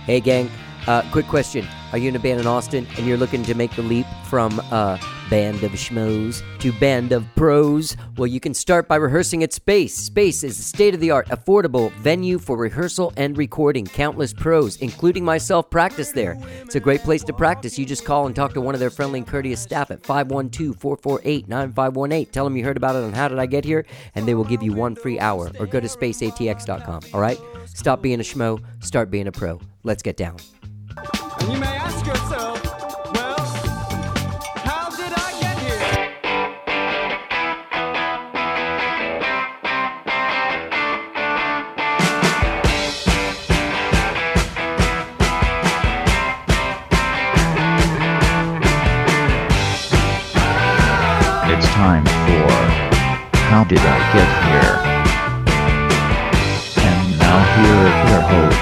Hey, gang. Quick question. Are you in a band in Austin and you're looking to make the leap from band of schmoes to band of pros? Well, you can start by rehearsing at Space. Space is a state-of-the-art, affordable venue for rehearsal and recording. Countless pros, including myself, practice there. It's a great place to practice. You just call and talk to one of their friendly and courteous staff at 512-448-9518. Tell them you heard about it on How Did I Get Here, and they will give you 1 free hour. Or go to spaceatx.com, all right? Stop being a schmo, start being a pro. Let's get down. And you may ask yourself, well, how did I get here? It's time for How Did I Get Here? And now here are your hosts.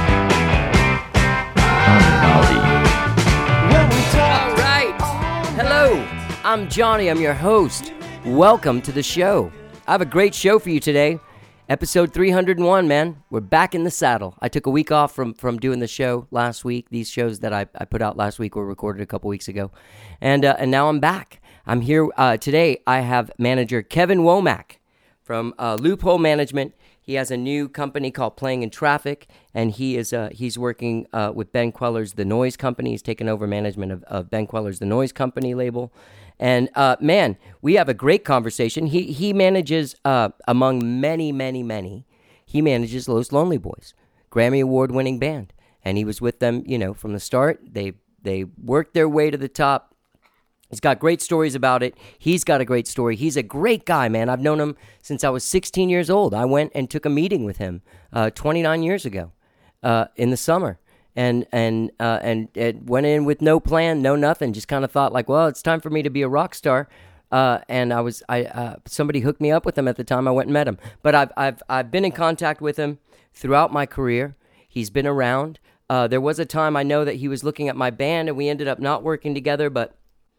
All right. Hello. I'm Johnny. I'm your host. Welcome to the show. I have a great show for you today. Episode 301, man. We're back in the saddle. I took a week off from doing the show last week. These shows that I put out last week were recorded a couple weeks ago. And now I'm back. I'm here today. I have manager Kevin Womack from Loophole Management. He has a new company called Playing in Traffic, and he's working with Ben Queller's The Noise Company. He's taken over management of Ben Queller's The Noise Company label. And, man, we have a great conversation. He manages, among many, he manages Los Lonely Boys, Grammy Award-winning band. And he was with them, from the start. They worked their way to the top. He's got great stories about it. He's got a great story. He's a great guy, man. I've known him since I was 16 years old. I went and took a meeting with him 29 years ago in the summer, and went in with no plan, no nothing. Just kind of thought like, well, it's time for me to be a rock star. And somebody hooked me up with him at the time. I went and met him. But I've been in contact with him throughout my career. He's been around. There was a time I know that he was looking at my band, and we ended up not working together, but.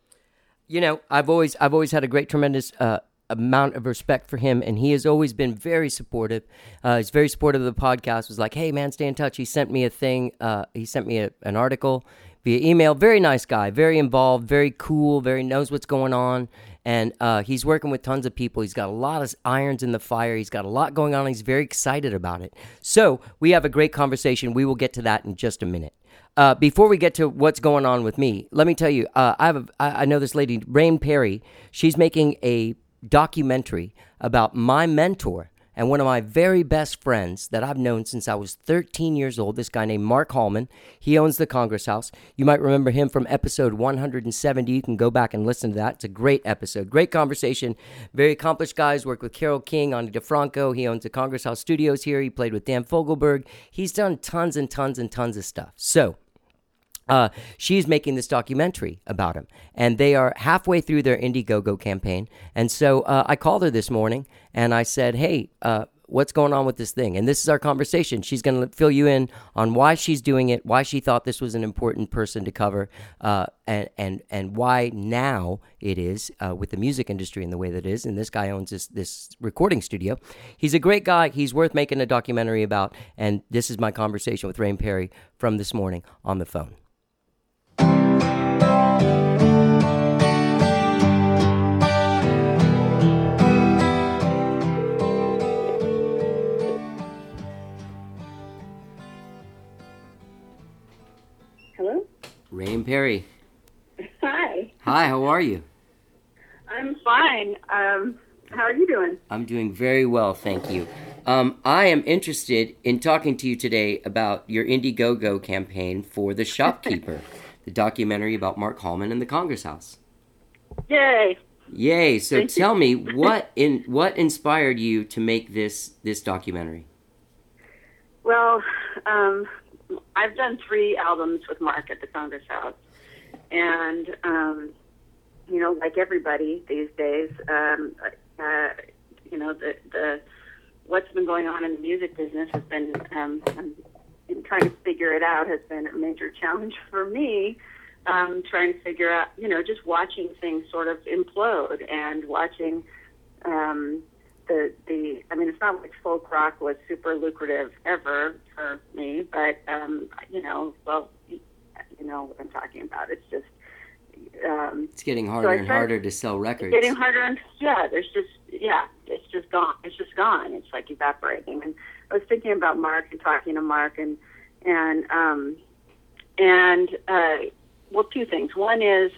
I've always had a great, tremendous amount of respect for him, and he has always been very supportive. He's very supportive of the podcast. Was like, hey man, stay in touch. He sent me a thing. He sent me an article via email. Very nice guy, very involved, very cool, very knows what's going on, and he's working with tons of people. He's got a lot of irons in the fire. He's got a lot going on. He's very excited about it. So we have a great conversation. We will get to that in just a minute. Before we get to what's going on with me, let me tell you, I know this lady, Rain Perry. She's making a documentary about my mentor and one of my very best friends that I've known since I was 13 years old, this guy named Mark Hallman. He owns the Congress House. You might remember him from episode 170. You can go back and listen to that. It's a great episode. Great conversation. Very accomplished guys. Worked with Carole King, Ani DeFranco. He owns the Congress House Studios here. He played with Dan Fogelberg. He's done tons and tons and tons of stuff. So, she's making this documentary about him, and they are halfway through their Indiegogo campaign. And so I called her this morning, and I said, hey, what's going on with this thing? And this is our conversation. She's going to fill you in on why she's doing it, why she thought this was an important person to cover, and why now it is with the music industry in the way that it is. And this guy owns this recording studio. He's a great guy. He's worth making a documentary about. And this is my conversation with Rain Perry from this morning on the phone. Hello? Rain Perry. Hi. Hi, how are you? I'm fine. How are you doing? I'm doing very well, thank you. I am interested in talking to you today about your Indiegogo campaign for The Shopkeeper, the documentary about Mark Hallman and the Congress House. Yay. Yay. So tell me, what inspired you to make this documentary? Well, I've done 3 albums with Mark at the Congress House. And, like everybody these days, the what's been going on in the music business has been, and trying to figure it out has been a major challenge for me. Trying to figure out, just watching things sort of implode and watching the I mean, it's not like folk rock was super lucrative ever for me, but well, you know what I'm talking about. It's just It's getting harder and harder to sell records. Getting harder, and it's just gone. It's just gone. It's like evaporating. And I was thinking about Mark and talking to Mark, and well, two things. One is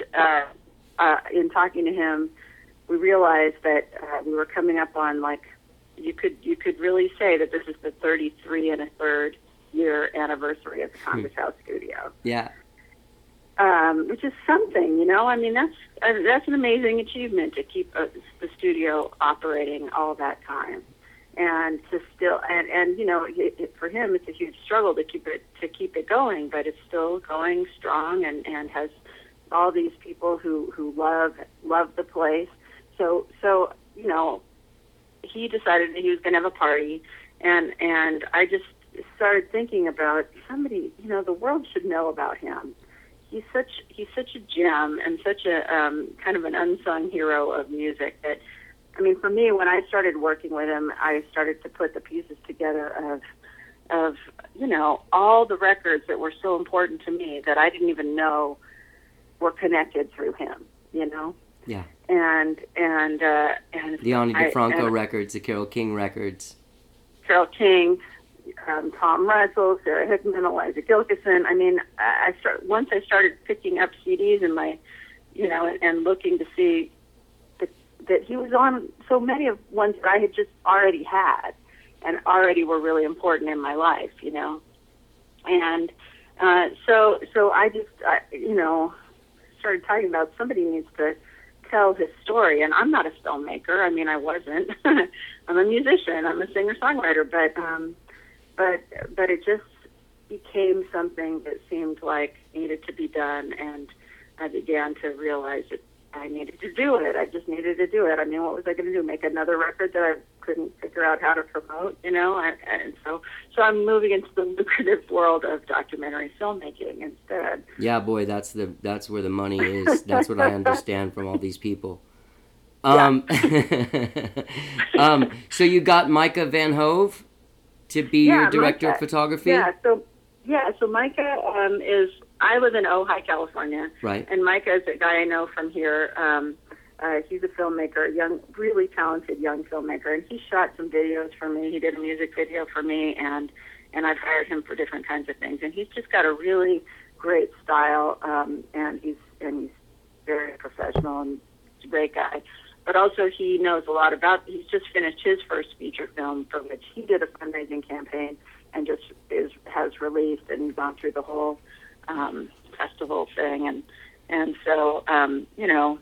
in talking to him, we realized that we were coming up on, like, you could really say that this is the 33 and a third year anniversary of the Congress House Studio. Yeah. Which is something, you know. I mean, that's an amazing achievement to keep the studio operating all that time, and to still and you know, for him, it's a huge struggle to keep it going, but it's still going strong and has all these people who love the place. So you know, he decided that he was going to have a party, and I just started thinking about somebody. You know, the world should know about him. He's such a gem and such a kind of an unsung hero of music that, I mean, for me, when I started working with him, I started to put the pieces together of you know, all the records that were so important to me that I didn't even know were connected through him, you know? Yeah. And the Ani DeFranco records, the Carole King records. Carole King, Tom Russell, Sarah Hickman, Eliza Gilkison. I mean, once I started picking up CDs in my, you know, and looking to see that he was on so many of ones that I had just already had and already were really important in my life, you know. And so I just, you know, started talking about somebody needs to tell his story. And I'm not a filmmaker. I mean, I wasn't. I'm a musician. I'm a singer-songwriter. But it just became something that seemed like needed to be done, and I began to realize that I needed to do it. I just needed to do it. I mean, what was I going to do? Make another record that I couldn't figure out how to promote, you know? And so I'm moving into the lucrative world of documentary filmmaking instead. Yeah, boy, that's where the money is. That's what I understand from all these people. So you got Micah Van Hove to be your director of photography? So Micah I live in Ojai, California. Right. And Micah is a guy I know from here. He's a filmmaker, a young, really talented young filmmaker, and he shot some videos for me. He did a music video for me, and I've hired him for different kinds of things. And he's just got a really great style, and he's very professional and he's a great guy. But also he knows a lot about, he's just finished his first feature film for which he did a fundraising campaign and just has released and gone through the whole festival thing. And so, you know,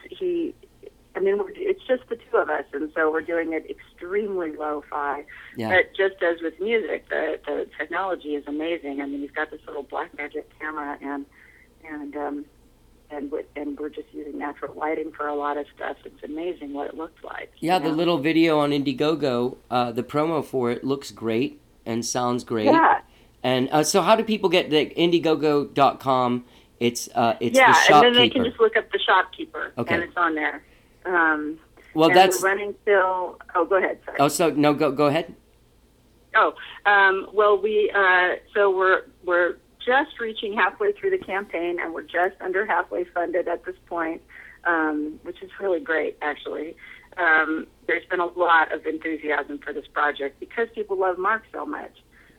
it's just the two of us. And so we're doing it extremely lo-fi. Yeah. But just as with music, the technology is amazing. I mean, he's got this little Blackmagic camera and we're just using natural lighting for a lot of stuff. It's amazing what it looks like. Yeah, the little video on Indiegogo, the promo for it looks great and sounds great. Yeah. And so how do people get the Indiegogo.com? It's the Shopkeeper. Yeah, and then they can just look up the Shopkeeper, okay, and it's on there. Well, and that's we're running till. Oh, go ahead. Sorry. Oh, so no, go ahead. Oh, well, we're just reaching halfway through the campaign, and we're just under halfway funded at this point, which is really great, actually. There's been a lot of enthusiasm for this project because people love Mark so much.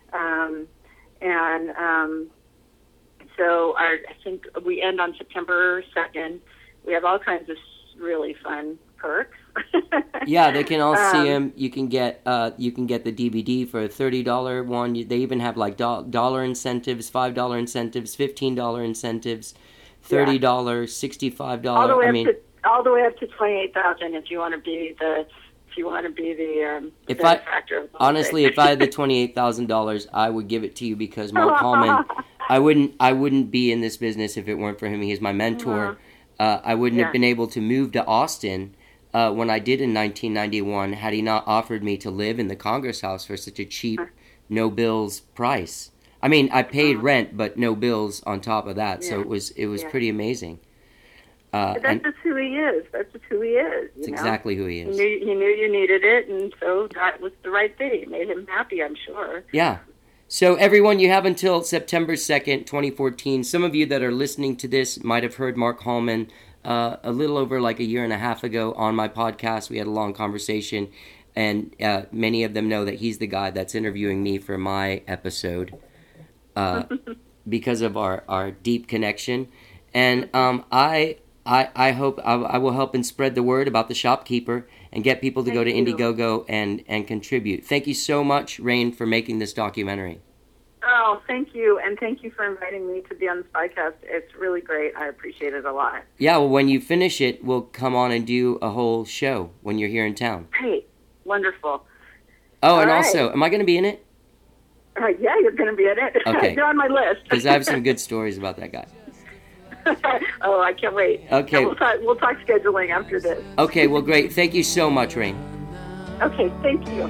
So I think we end on September 2nd. We have all kinds of really fun perks. Yeah, they can all see him. You can get the DVD for a $30 one. They even have like dollar incentives, $5 incentives, $15 incentives, $30, $65. All the way up to $28,000 if you want to be the benefactor of the honestly, if I had the $28,000, I would give it to you because Mark Hallman. I wouldn't be in this business if it weren't for him. He's my mentor. I wouldn't have been able to move to Austin when I did in 1991 had he not offered me to live in the Congress House for such a cheap, no bills price. I mean, I paid rent, but no bills on top of that, so it was pretty amazing. But that's And just who he is. That's just who he is. it's You know? exactly who he is. He knew you needed it, and so that was the right thing. It made him happy, I'm sure. Yeah. So everyone, you have until September 2nd, 2014. Some of you that are listening to this might have heard Mark Hallman a little over like a year and a half ago on my podcast. We had a long conversation, and many of them know that he's the guy that's interviewing me for my episode because of our deep connection. And I hope I will help and spread the word about the shopkeeper and get people to go to Thank you. Indiegogo and contribute. Thank you so much, Rain, for making this documentary. Oh, thank you, and thank you for inviting me to be on this podcast. It's really great. I appreciate it a lot. Yeah, well, when you finish it, we'll come on and do a whole show when you're here in town. Great. Wonderful. Oh, and All also, right. am I going to be in it? Yeah, you're going to be in it. Okay. You're on my list. Because I have some good stories about that guy. Oh, I can't wait. Okay. And we'll talk scheduling after this. Okay, well, great. Thank you so much, Rain. Okay, thank you.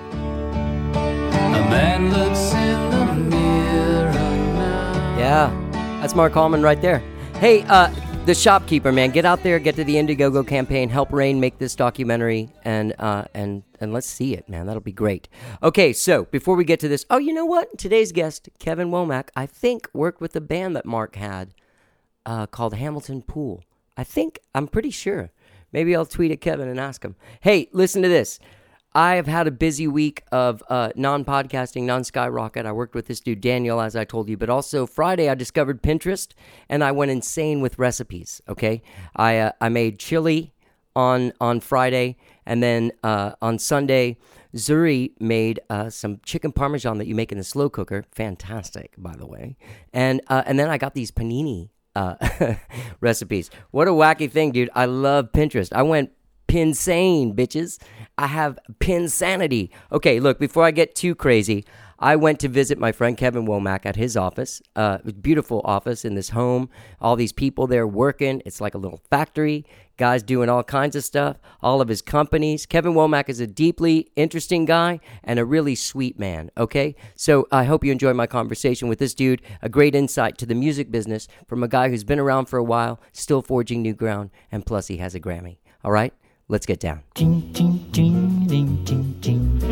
A man looks in the mirror now. Yeah, that's Mark Hallman right there. Hey, the shopkeeper, man, get out there, get to the Indiegogo campaign, help Rain make this documentary, and let's see it, man. That'll be great. Okay, so before we get to this, oh, you know what? Today's guest, Kevin Womack, I think worked with the band that Mark had called Hamilton Pool. I'm pretty sure. Maybe I'll tweet at Kevin and ask him. Hey, listen to this. I have had a busy week of non-podcasting, non-Skyrocket. I worked with this dude, Daniel, as I told you. But also Friday, I discovered Pinterest, and I went insane with recipes, okay? I made chili on Friday, and then on Sunday, Zuri made some chicken parmesan that you make in the slow cooker. Fantastic, by the way. And then I got these panini recipes. What a wacky thing, dude. I love Pinterest. I went pinsane, bitches. I have pinsanity. Okay, look, before I get too crazy, I went to visit my friend Kevin Womack at his office. Beautiful office in this home. All these people there working. It's like a little factory. Guys doing all kinds of stuff. All of his companies. Kevin Womack is a deeply interesting guy and a really sweet man, okay? So I hope you enjoy my conversation with this dude. A great insight to the music business from a guy who's been around for a while, still forging new ground, and plus he has a Grammy. All right? Let's get down. Ting, ting, ting, ding, ting, ting.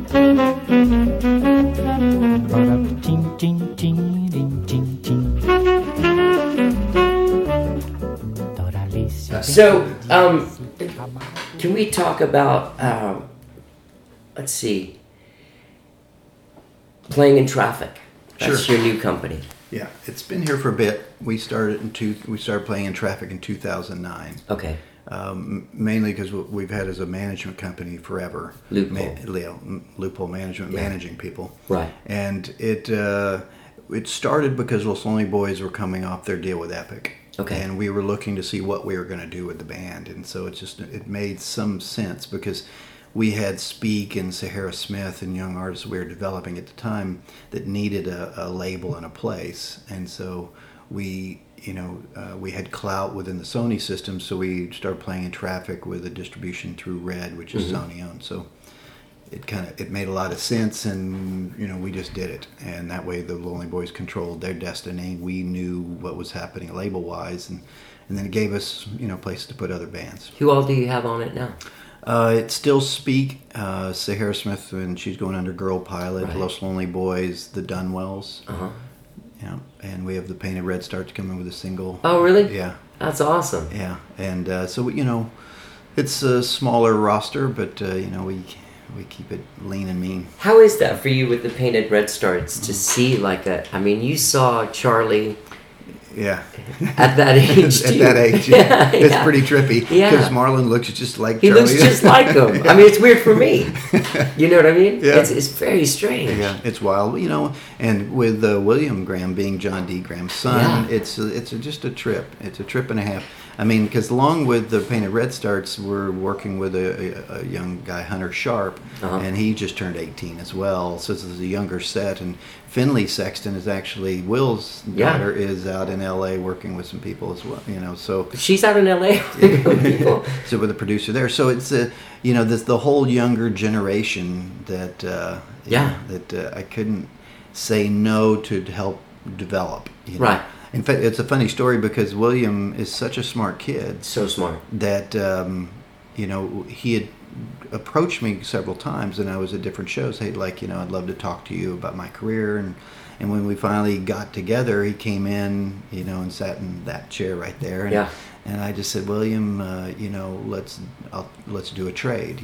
Ting, ting, ting, ding, ting, ting. So, can we talk about, let's see, Playing in Traffic? That's Sure. your new company. Yeah, it's been here for a bit. We started playing in Traffic in 2009. Okay. Mainly because we've had as a management company forever. Loophole Management, Yeah. managing people. Right. And it started because Los Lonely Boys were coming off their deal with Epic. Okay. And we were looking to see what we were going to do with the band. And so it made some sense because we had Speak and Sahara Smith and young artists we were developing at the time that needed a label and a place. And so we had clout within the Sony system, so we started playing in Traffic with a distribution through Red, which is Sony owned. So it made a lot of sense, and we just did it. And that way, the Lonely Boys controlled their destiny. We knew what was happening label wise, and then it gave us places to put other bands. Who all do you have on it now? It's still Speak, Sahara Smith, and she's going under Girl Pilot. Right. Los Lonely Boys, the Dunwells. Uh-huh. Yeah, and we have the Painted Red Start to come in with a single. Oh, really? Yeah, That's awesome. yeah, and so it's a smaller roster, but we keep it lean and mean. How is that for you with the Painted Red Starts to see like that? I mean, you saw Charlie Yeah, at that age, at too. that age, Yeah, it's yeah. pretty trippy. Yeah. Because Marlon looks just like He Charlie. looks just like him. Yeah. I mean, it's weird for me. You know what I mean? Yeah. It's very strange. Yeah, it's wild, and with William Graham being John D. Graham's son, Yeah. it's just a trip. It's a trip and a half. I mean, because along with the Painted Red Starts, we're working with a young guy, Hunter Sharp, Uh-huh. and he just turned 18 as well. So this is a younger set, and Finley Sexton is actually Will's Yeah. daughter is out in L.A. working with some people as well. So She's out in L.A. People. so with a producer there. So it's the whole younger generation that Yeah. I couldn't say no to help develop. Right. In fact, it's a funny story because William is such a smart kid So smart. that he had approached me several times, and I was at different shows. Hey, I'd love to talk to you about my career, and when we finally got together, he came in, and sat in that chair right there. And, Yeah. And I just said, William, let's do a trade.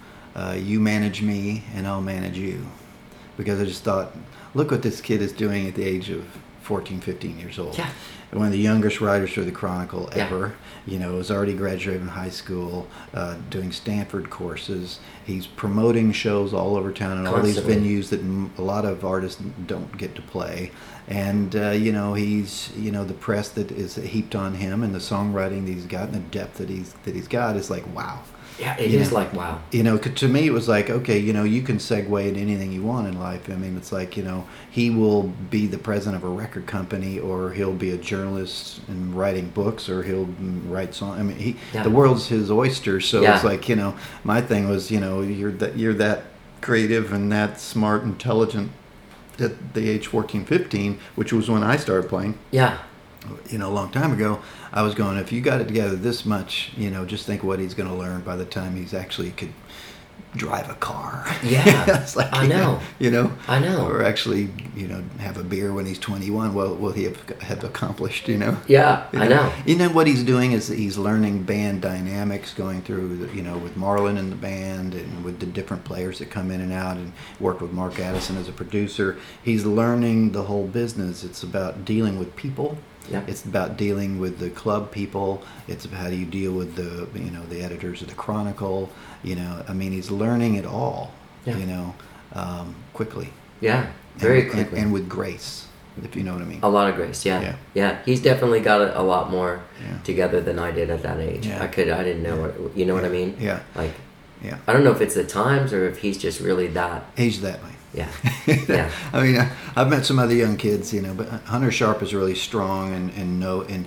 You manage me, and I'll manage you, because I just thought, look what this kid is doing at the age of 14, 15 years old. Yeah. One of the youngest writers for the Chronicle Yeah. ever. Was already graduated from high school, doing Stanford courses. He's promoting shows all over town and all these Constantly. venues that a lot of artists don't get to play. And, he's, the press that is heaped on him and the songwriting that he's got and the depth that he's got is like, wow. Yeah, it is like, wow. 'Cause to me, it was like, okay, you can segue into anything you want in life. I mean, it's like, he will be the president of a record company, or he'll be a journalist and writing books, or he'll write songs. I mean, Yeah. the world's his oyster. So Yeah. it's like, my thing was, you're that creative and that smart, intelligent at the age 14, 15, which was when I started playing. Yeah. A long time ago, I was going, if you got it together this much, just think what he's going to learn by the time he's actually could drive a car. Yeah. It's like, I know. I know. Or actually, have a beer when he's 21. Well, will he have accomplished, Yeah, I know. What he's doing is he's learning band dynamics, going through, with Marlon in the band and with the different players that come in and out, and work with Mark Addison as a producer. He's learning the whole business. It's about dealing with people. Yeah. It's about dealing with the club people. It's about how do you deal with the editors of the Chronicle. He's learning it all. Yeah. Quickly. Yeah, very and, quickly. and with grace, if you know what I mean. A lot of grace, yeah. Yeah. Yeah, he's definitely got it a lot more Yeah. together than I did at that age. Yeah. I didn't know what, you know what I mean? Yeah. Like, Yeah. I don't know if it's the times or if he's just really that, He's that way. yeah. Yeah. I mean, I've met some other young kids, but Hunter Sharp is really strong and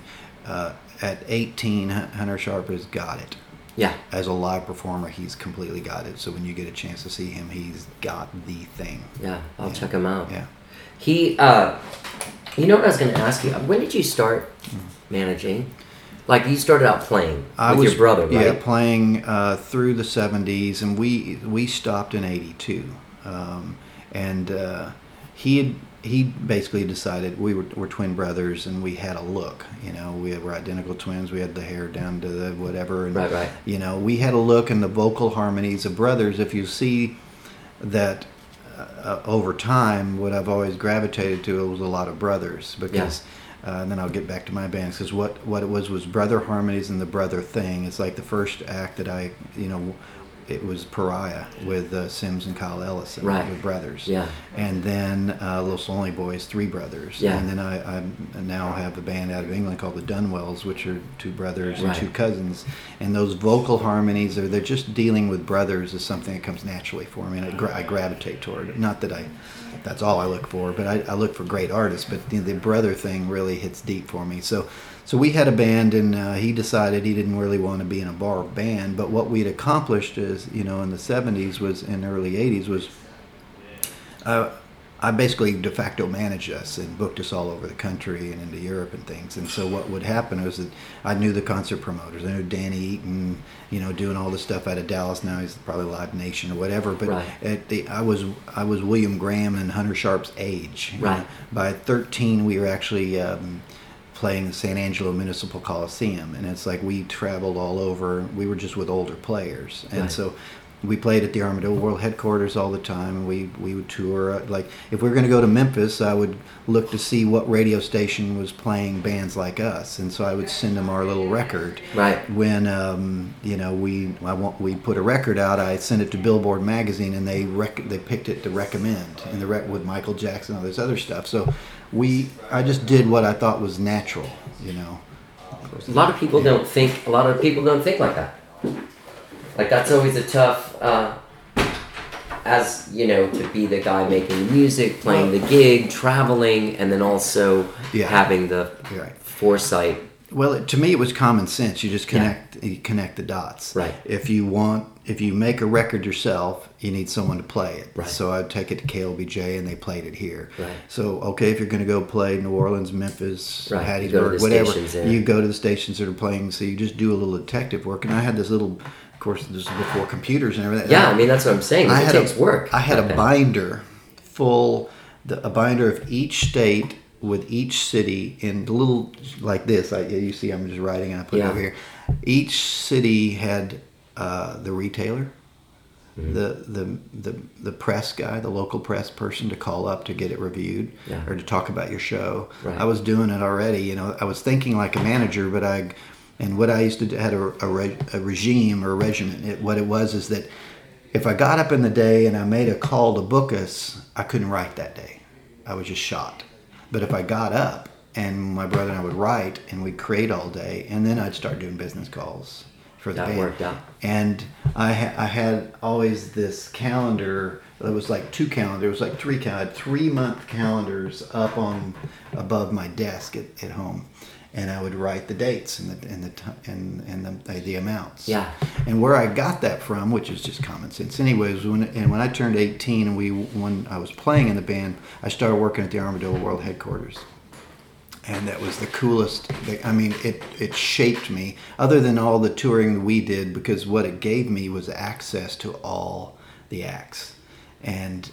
at 18, Hunter Sharp has got it. Yeah. As a live performer, he's completely got it. So when you get a chance to see him, he's got the thing. Yeah, I'll check him out. Yeah. He, you know what I was going to ask you? When did you start managing? Like, you started out playing with your brother, right? Yeah, playing through the 70s, and we stopped in 82. He basically decided we're twin brothers, and we had a look. We were identical twins. We had the hair down to the whatever. And, Right. We had a look, and the vocal harmonies of brothers. If you see that over time, what I've always gravitated to was a lot of brothers, because. And then I'll get back to my band, because what it was brother harmonies and the brother thing. It's like the first act that I, it was Pariah with Sims and Kyle Ellison, Right. with brothers. Yeah. And then Los Lonely Boys, three brothers. Yeah. And then I now have a band out of England called the Dunwells, which are two brothers and Right. two cousins. And those vocal harmonies, they're just dealing with brothers, is something that comes naturally for me, and I gravitate toward it. Not that that's all I look for, but I look for great artists. But the brother thing really hits deep for me. So we had a band, and he decided he didn't really want to be in a bar band. But what we'd accomplished is, in the 70s and early 80s was, I basically de facto managed us and booked us all over the country and into Europe and things. And so what would happen was that I knew the concert promoters. I knew Danny Eaton, doing all this stuff out of Dallas. Now he's probably Live Nation or whatever. But Right. I was William Graham and Hunter Sharp's age. Right. By 13, we were actually playing the San Angelo Municipal Coliseum, and it's like we traveled all over. We were just with older players, and Right. so we played at the Armadillo World headquarters all the time, and we would tour. Like, if we were going to go to Memphis, I would look to see what radio station was playing bands like us, and so I would send them our little record. Right. When we put a record out, I sent it to Billboard magazine, and they picked it to recommend, and with Michael Jackson and all this other stuff. So I just did what I thought was natural. A lot of people don't think like that. Like, that's always a tough, to be the guy making the music, playing the gig, traveling, and then also Yeah. having the You're right. foresight Well, to me, it was common sense. You just you connect the dots. Right. If you make a record yourself, you need someone to play it. Right. So I'd take it to KLBJ, and they played it here. Right. So, okay, if you're going to go play New Orleans, Memphis, Right. You go to Hattiesburg, the whatever, stations there. you go to the stations that are playing. So you just do a little detective work. And I had this little, of course, this is before computers and everything. Yeah, I mean, that's what I'm saying. It takes work. I had like a that. binder a binder of each state with each city in little like this. You see, I'm just writing and I put it over here. Each city had the retailer, the press guy, the local press person to call up to get it reviewed or to talk about your show. Right. I was doing it already. I was thinking like a manager, but what I used to do had a regime or a regimen. What it was is that if I got up in the day and I made a call to book us, I couldn't write that day. I was just shot. But if I got up and my brother and I would write and we'd create all day, and then I'd start doing business calls for the band. That worked out. And I had always this calendar. It was like 2 calendars. It was like 3 calendars. 3-month calendars up above my desk at home. And I would write the dates and the amounts. Yeah. And where I got that from, which is just common sense, anyways. When I turned 18 and when I was playing in the band, I started working at the Armadillo World headquarters, and that was the coolest. I mean, it shaped me. Other than all the touring we did, because what it gave me was access to all the acts, and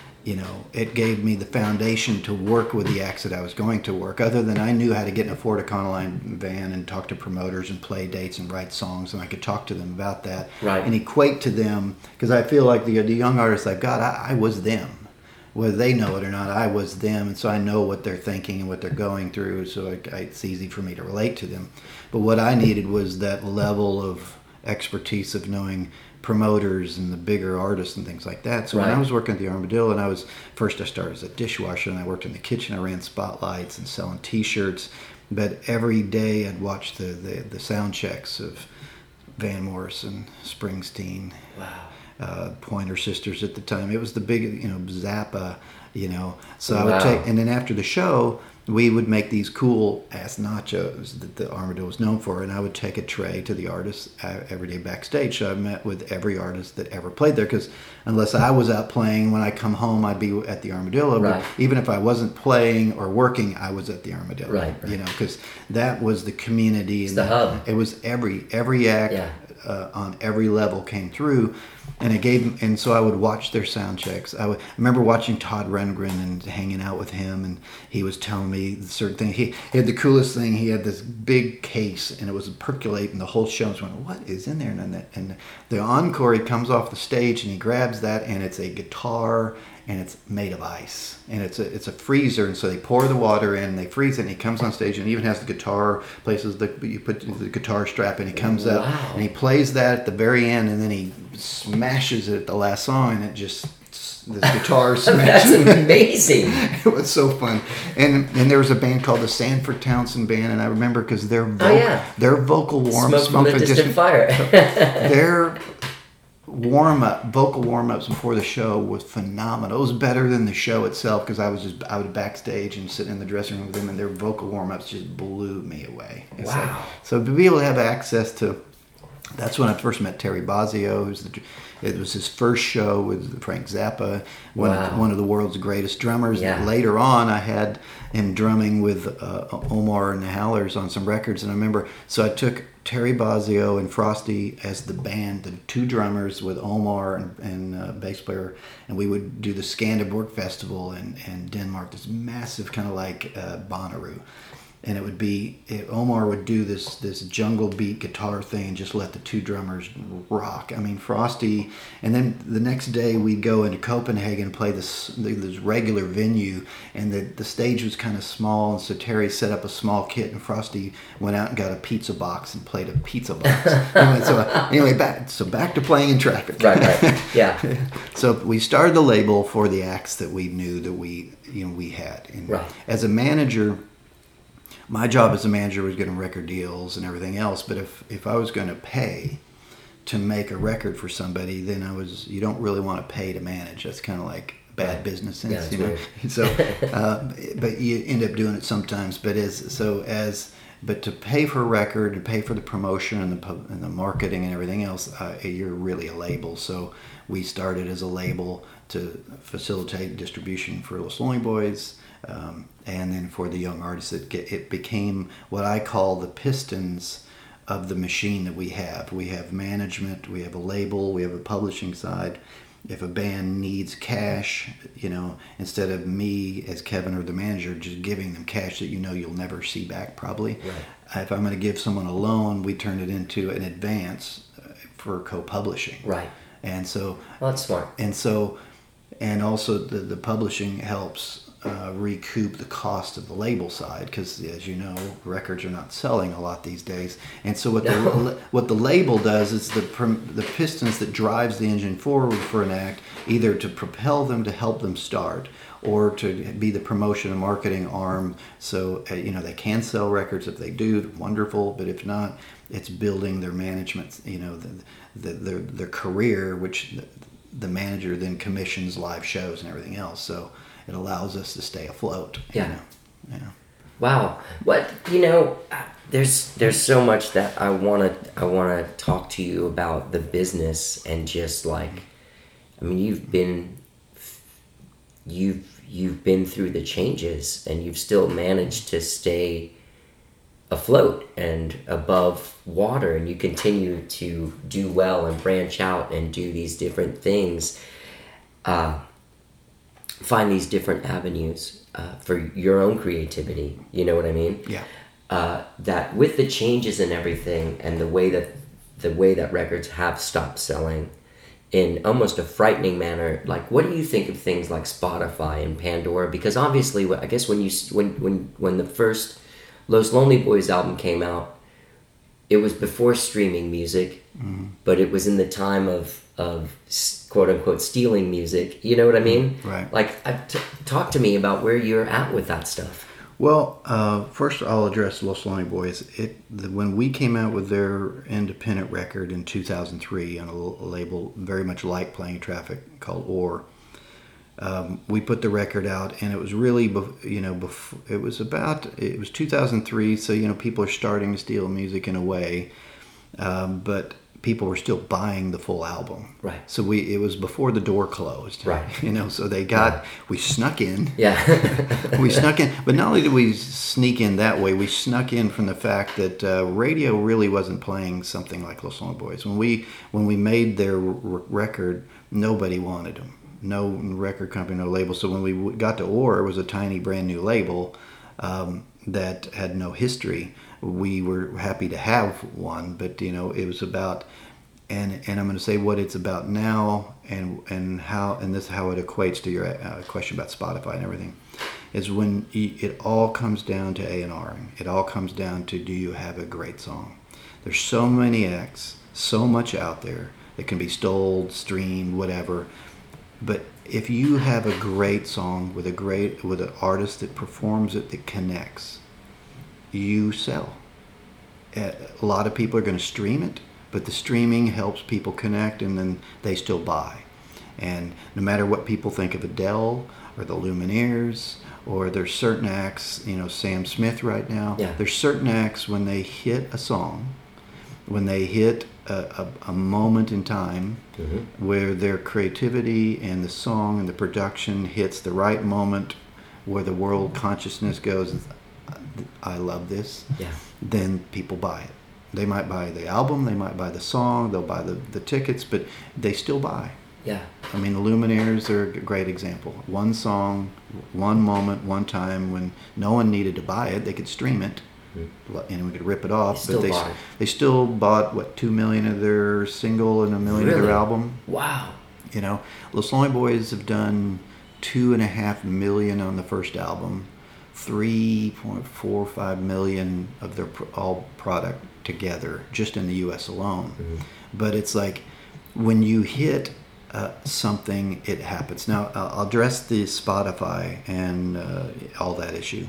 it gave me the foundation to work with the acts that I was going to work. Other than I knew how to get in a Ford Econoline van and talk to promoters and play dates and write songs, and I could talk to them about that and equate to them, because I feel like the young artists I've got, I was them. Whether they know it or not, I was them, and so I know what they're thinking and what they're going through, so it's easy for me to relate to them. But what I needed was that level of expertise of knowing promoters and the bigger artists and things like that. So when I was working at the Armadillo, and I started as a dishwasher, and I worked in the kitchen. I ran spotlights and selling T-shirts. But every day I'd watch the sound checks of Van Morrison, Springsteen, Pointer Sisters at the time. It was the big, Zappa, So I would take, and then after the show, we would make these cool ass nachos that the Armadillo was known for, and I would take a tray to the artists every day backstage. So I met with every artist that ever played there, because unless I was out playing, when I come home, I'd be at the Armadillo. But even if I wasn't playing or working, I was at the Armadillo. Right. Because that was the community. It's the hub. It was every act on every level came through. And so I would watch their sound checks. I remember watching Todd Rundgren and hanging out with him, and he was telling me certain things. He had the coolest thing. He had this big case, and it was percolating the whole show. I was wondering, what is in there? And the encore, he comes off the stage, and he grabs that, and it's a guitar, and it's made of ice, and it's a freezer. And so they pour the water in, they freeze it, and he comes on stage, and he even has the guitar places you put the guitar strap, and he comes up, and he plays that at the very end, and then he smashes it at the last song, and it just this guitar smashes. That's amazing. It was so fun. And there was a band called the Sanford Townsend Band, and I remember because their vocal warm-up, Smoke from a Distant Fire. Their vocal warm-ups before the show was phenomenal. It was better than the show itself, because I was backstage and sitting in the dressing room with them, and their vocal warm-ups just blew me away. So to be able to have access to, that's when I first met Terry Bozzio. It was his first show with Frank Zappa, one of the world's greatest drummers. Yeah. Later on, I had him drumming with Omar and the Howlers on some records, and I remember, so I took Terry Bozzio and Frosty as the band, the 2 drummers with Omar and bass player, and we would do the Skanderborg Festival in Denmark, this massive kind of like Bonnaroo. And it would be, Omar would do this jungle beat guitar thing and just let the 2 drummers rock. I mean, Frosty, and then the next day we'd go into Copenhagen and play this regular venue, and the stage was kind of small, and so Terry set up a small kit, and Frosty went out and got a pizza box and played a pizza box. Back to playing in traffic. Right, yeah. So we started the label for the acts that we knew that we had. And as a manager, my job as a manager was getting record deals and everything else, but if I was going to pay to make a record for somebody, then you don't really want to pay to manage. That's kind of like bad business sense, Weird. So, but you end up doing it sometimes. But as But to pay for a record, to pay for the promotion and the marketing and everything else, you're really a label. So we started as a label to facilitate distribution for Los Lonely Boys, and then for the young artists, it became what I call the pistons of the machine that we have. We have management, we have a label, we have a publishing side. If a band needs cash, instead of me as Kevin or the manager just giving them cash that you'll never see back probably. Right. If I'm going to give someone a loan, we turn it into an advance for co-publishing. Right. And so... Well, that's smart. And also the publishing helps recoup the cost of the label side, because as you know, records are not selling a lot these days. And so what the label does is the pistons that drives the engine forward for an act, either to propel them to help them start, or to be the promotion and marketing arm. So they can sell records. If they do, wonderful. But if not, it's building their management. Their career, which the manager then commissions live shows and everything else. So it allows us to stay afloat. Yeah. Yeah. Wow. What there's so much that I wanna talk to you about the business, and just you've been through the changes, and you've still managed to stay afloat and above water, and you continue to do well and branch out and do these different things. Find these different avenues for your own creativity. You know what I mean? Yeah. That with the changes and everything, and the way that records have stopped selling in almost a frightening manner. Like, what do you think of things like Spotify and Pandora? Because obviously, I guess when the first Los Lonely Boys album came out, it was before streaming music, but it was in the time of quote unquote stealing music. You know what I mean? Right. Like, talk to me about where you're at with that stuff. Well, first I'll address Los Lonely Boys. When we came out with their independent record in 2003 on a label very much like Playing Traffic called Or, we put the record out, and it was really, it was 2003, so people are starting to steal music in a way, but people were still buying the full album. Right. So it was before the door closed. Right. So we snuck in. Yeah. We snuck in, but not only did we sneak in that way, we snuck in from the fact that radio really wasn't playing something like Los Lonely Boys. When we made their record, nobody wanted them. No record company, no label. So when we got to Or, it was a tiny brand new label that had no history. We were happy to have one, but it was about, and I'm going to say what it's about now, and how, and this is how it equates to your question about Spotify and everything, is when it all comes down to A&Ring. It all comes down to, do you have a great song? There's so many acts, so much out there that can be stole, streamed, whatever. But if you have a great song with an artist that performs it, that connects, you sell. A lot of people are going to stream it, but the streaming helps people connect, and then they still buy. And no matter what people think of Adele or the Lumineers, or there's certain acts, Sam Smith right now, there's certain acts when they hit a song, when they hit a moment in time, where their creativity and the song and the production hits the right moment, where the world consciousness goes, I love this, then people buy it. They might buy the album, they might buy the song, they'll buy the tickets, but they still buy. Yeah. I mean, the Lumineers are a great example. One song, one moment, one time when no one needed to buy it, they could stream it, and we could rip it off. They still bought 2 million of their single and 1 million of their album. Wow. Los Lonely Boys have done 2.5 million on the first album, 3.45 million of their all product together just in the U.S. alone. But it's like when you hit something, it happens. Now I'll address the Spotify and all that issue.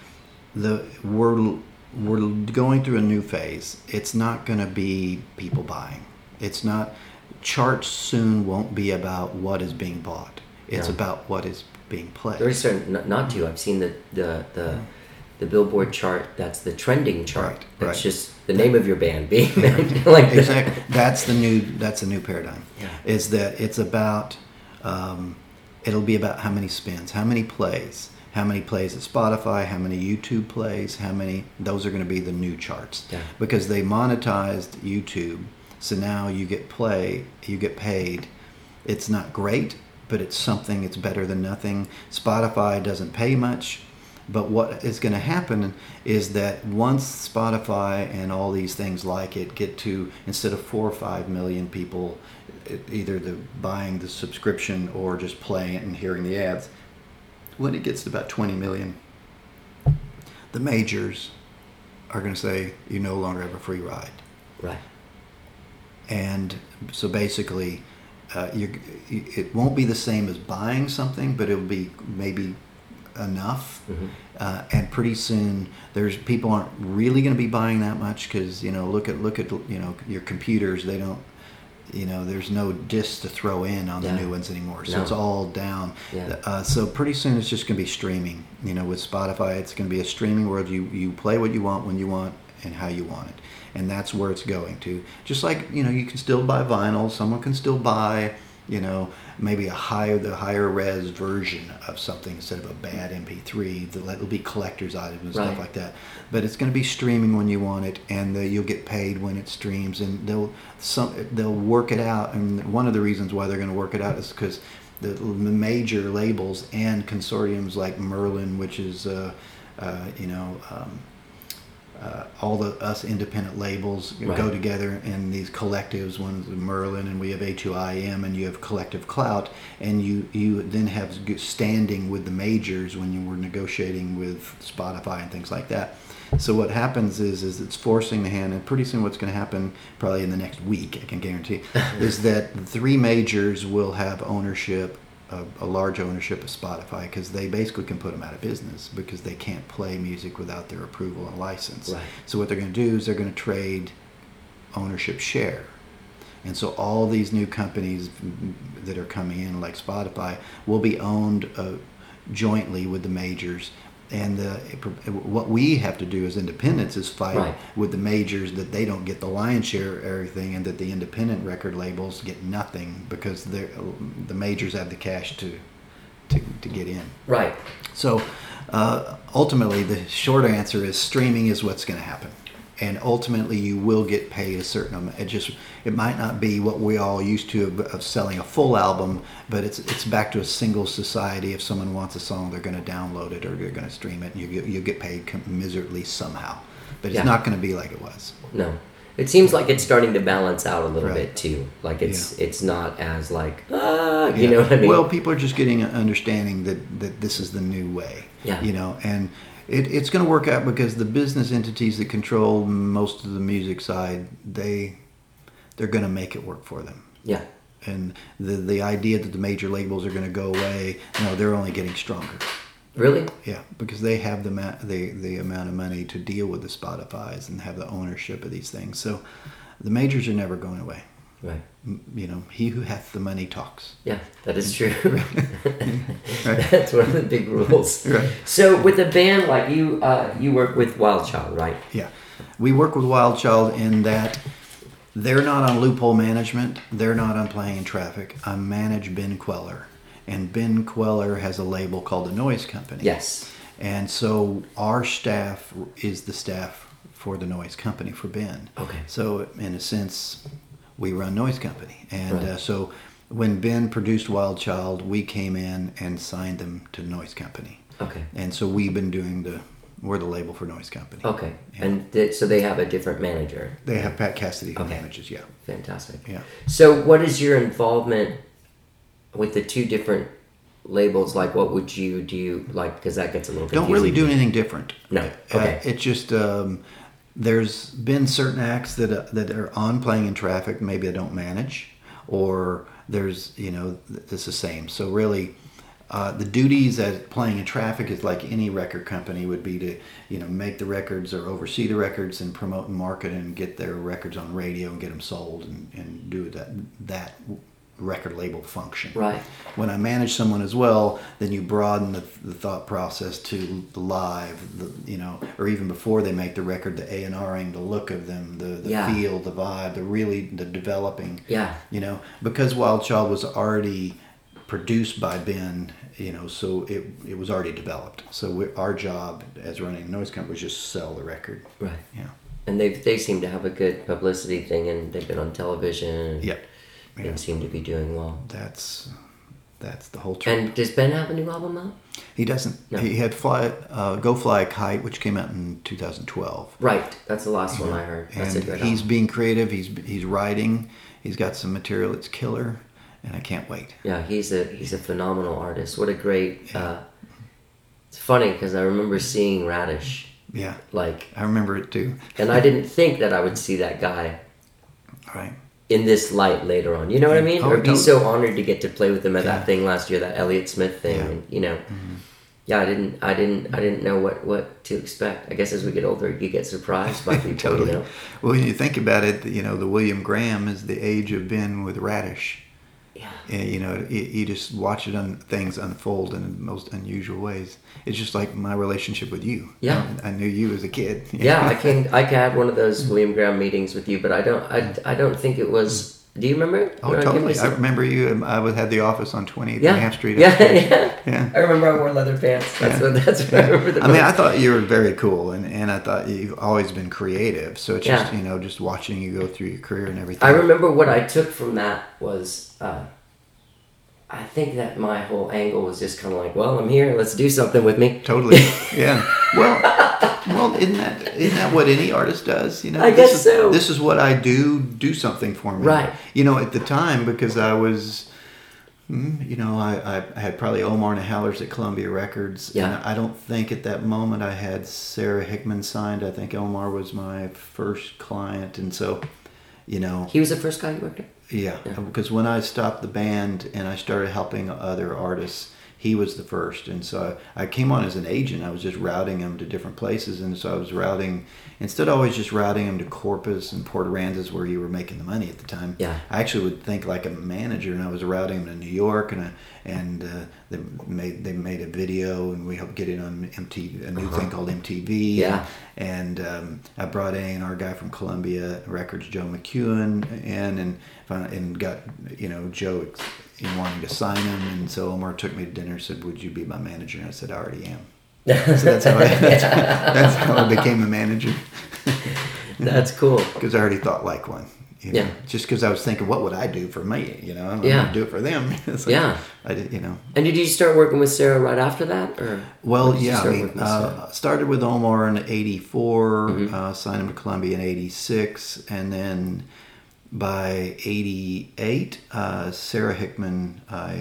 We're going through a new phase. It's not going to be people buying. It's not. Charts soon won't be about what is being bought. It's about what is being played. Very certain not to. I've seen the the Billboard chart, that's the trending chart. Right, That's right. just the name of your band being like that. Exactly. That's the new paradigm. Yeah. Is that it's about it'll be about how many spins, how many plays at Spotify, how many YouTube plays, those are going to be the new charts. Yeah. Because they monetized YouTube, so now you get paid. It's not great, but it's something. It's better than nothing. Spotify doesn't pay much. But what is going to happen is that once Spotify and all these things like it get to, instead of 4 or 5 million people, either buying the subscription or just playing it and hearing the ads, when it gets to about 20 million, the majors are going to say, you no longer have a free ride. Right. And so basically, it won't be the same as buying something, but it'll be maybe enough. Mm-hmm. And pretty soon, people aren't really going to be buying that much because look at your computers. They don't. There's no discs to throw in on the new ones anymore, so it's all down. Yeah. So pretty soon it's just going to be streaming. With Spotify, it's going to be a streaming world. You play what you want when you want and how you want it, and that's where it's going to. Just like you can still buy vinyl. Someone can still buy maybe the higher res version of something instead of a bad MP3. That'll be collector's items and stuff like that. But it's going to be streaming when you want it, and you'll get paid when it streams. And they'll work it out. And one of the reasons why they're going to work it out is because the major labels and consortiums like Merlin, which is all us independent labels go together in these collectives. One's Merlin, and we have A2IM, and you have Collective Clout, and you then have standing with the majors when you were negotiating with Spotify and things like that. So what happens is it's forcing the hand, and pretty soon what's going to happen, probably in the next week, I can guarantee, is that the 3 majors will have ownership, a large ownership of Spotify, because they basically can put them out of business because they can't play music without their approval and license. Right. So what they're going to do is they're going to trade ownership share. And so all these new companies that are coming in, like Spotify, will be owned jointly with the majors. And what we have to do as independents is fight with the majors that they don't get the lion's share of everything, and that the independent record labels get nothing because the majors have the cash to get in. Right. So ultimately, the short answer is streaming is what's going to happen. And ultimately, you will get paid a certain amount. It might not be what we all used to of selling a full album, but it's back to a single society. If someone wants a song, they're going to download it or they're going to stream it, and you get paid miserably somehow. But it's not going to be like it was. No, it seems like it's starting to balance out a little bit too. Like it's not as like you know what I mean. Well, people are just getting an understanding that this is the new way. Yeah. And. It's going to work out because the business entities that control most of the music side, they're going to make it work for them. Yeah. And the idea that the major labels are going to go away, they're only getting stronger. Really? Yeah, because they have the amount of money to deal with the Spotifys and have the ownership of these things. So the majors are never going away. Right. He who hath the money talks. Yeah, that is true. Right. That's one of the big rules. Right. So with a band like you work with Wild Child, right? Yeah. We work with Wild Child in that they're not on Loophole Management. They're not on Playing in Traffic. I manage Ben Queller. And Ben Queller has a label called The Noise Company. Yes. And so our staff is the staff for The Noise Company for Ben. Okay. So in a sense, we run Noise Company. And so when Ben produced Wild Child, we came in and signed them to Noise Company. Okay. And so we've been we're the label for Noise Company. Okay. And so they have a different manager? They have Pat Cassidy who manages, yeah. Fantastic. Yeah. So what is your involvement with the 2 different labels? Like what would you do, because that gets a little confusing. Don't really do anything different. No. Okay. It's just... there's been certain acts that are on Playing in Traffic, maybe I don't manage, or there's, it's the same. So really, the duties at Playing in Traffic is like any record company would be to, make the records or oversee the records and promote and market and get their records on radio and get them sold and do that record label function. Right. When I manage someone as well, then you broaden the thought process to the live, or even before they make the record, the A&Ring, the look of them, the feel, the vibe, the developing. Yeah. Because Wild Child was already produced by Ben, so it was already developed. So our job as running a noise company was just sell the record. Right. Yeah. And they seem to have a good publicity thing, and they've been on television. Yeah. They seem to be doing well. That's the whole trip. And does Ben have a new album out? He doesn't. No. He had Go Fly a Kite, which came out in 2012. Right. That's the last one I heard. That's And a good he's album. being creative. He's writing. He's got some material that's killer, and I can't wait. Yeah, he's a phenomenal artist. What a great... it's funny because I remember seeing Radish. Yeah. Like... I remember it too. And I didn't think that I would see that guy Right. in this light later on. You know what I mean? Oh, Or be totally. so honored to get to play with him at Yeah. that thing last year, that Elliott Smith thing. Yeah. And, yeah, I didn't know what to expect. I guess as we get older, you get surprised by people. Totally. Well, when you think about it, the William Graham is the age of Ben with Radish. Yeah. And, you just watch things unfold in the most unusual ways. It's just like my relationship with you. Yeah. I knew you as a kid. Yeah, I had one of those William Graham meetings with you, but I don't think it was. Do you remember it? Oh, totally. I remember you. I had the office on 20th Yeah. and Half Street. Yeah. I remember I wore leather pants. That's what I remember. I thought you were very cool, and I thought you've always been creative. So it's just, just watching you go through your career and everything. I remember what I took from that was, I think that my whole angle was just kind of like, well, I'm here. Let's do something with me. Totally. Yeah. Well, isn't that what any artist does? I guess so. This is what I do. Do something for me. Right. At the time, because I was, I had probably Omar and the Howlers at Columbia Records. Yeah. And I don't think at that moment I had Sarah Hickman signed. I think Omar was my first client, and so, He was the first guy you worked with? Yeah, because when I stopped the band and I started helping other artists, he was the first. And so I came on as an agent. I was just routing them to different places. And so I was routing, instead of always just routing them to Corpus and Port Aransas where you were making the money at the time, Yeah. I actually would think like a manager, and I was routing them to New York, and they made a video, and we helped get it on MTV, a new thing called MTV. Yeah. And I brought A&R guy from Columbia Records, Joe McEwen, in and got Joe wanting to sign him, and so Omar took me to dinner and said, "Would you be my manager?" And I said, "I already am." So that's how I became a manager. That's cool. Because I already thought like one. Yeah. Just because I was thinking, what would I do for me? I'm Yeah. going to do it for them. It's like, Yeah. I did. And did you start working with Sarah right after that, or? Well, when did you yeah. start I mean, working with Sarah? started with Omar in '84. Mm-hmm. Signed him to Columbia in '86, and then by '88, Sarah Hickman.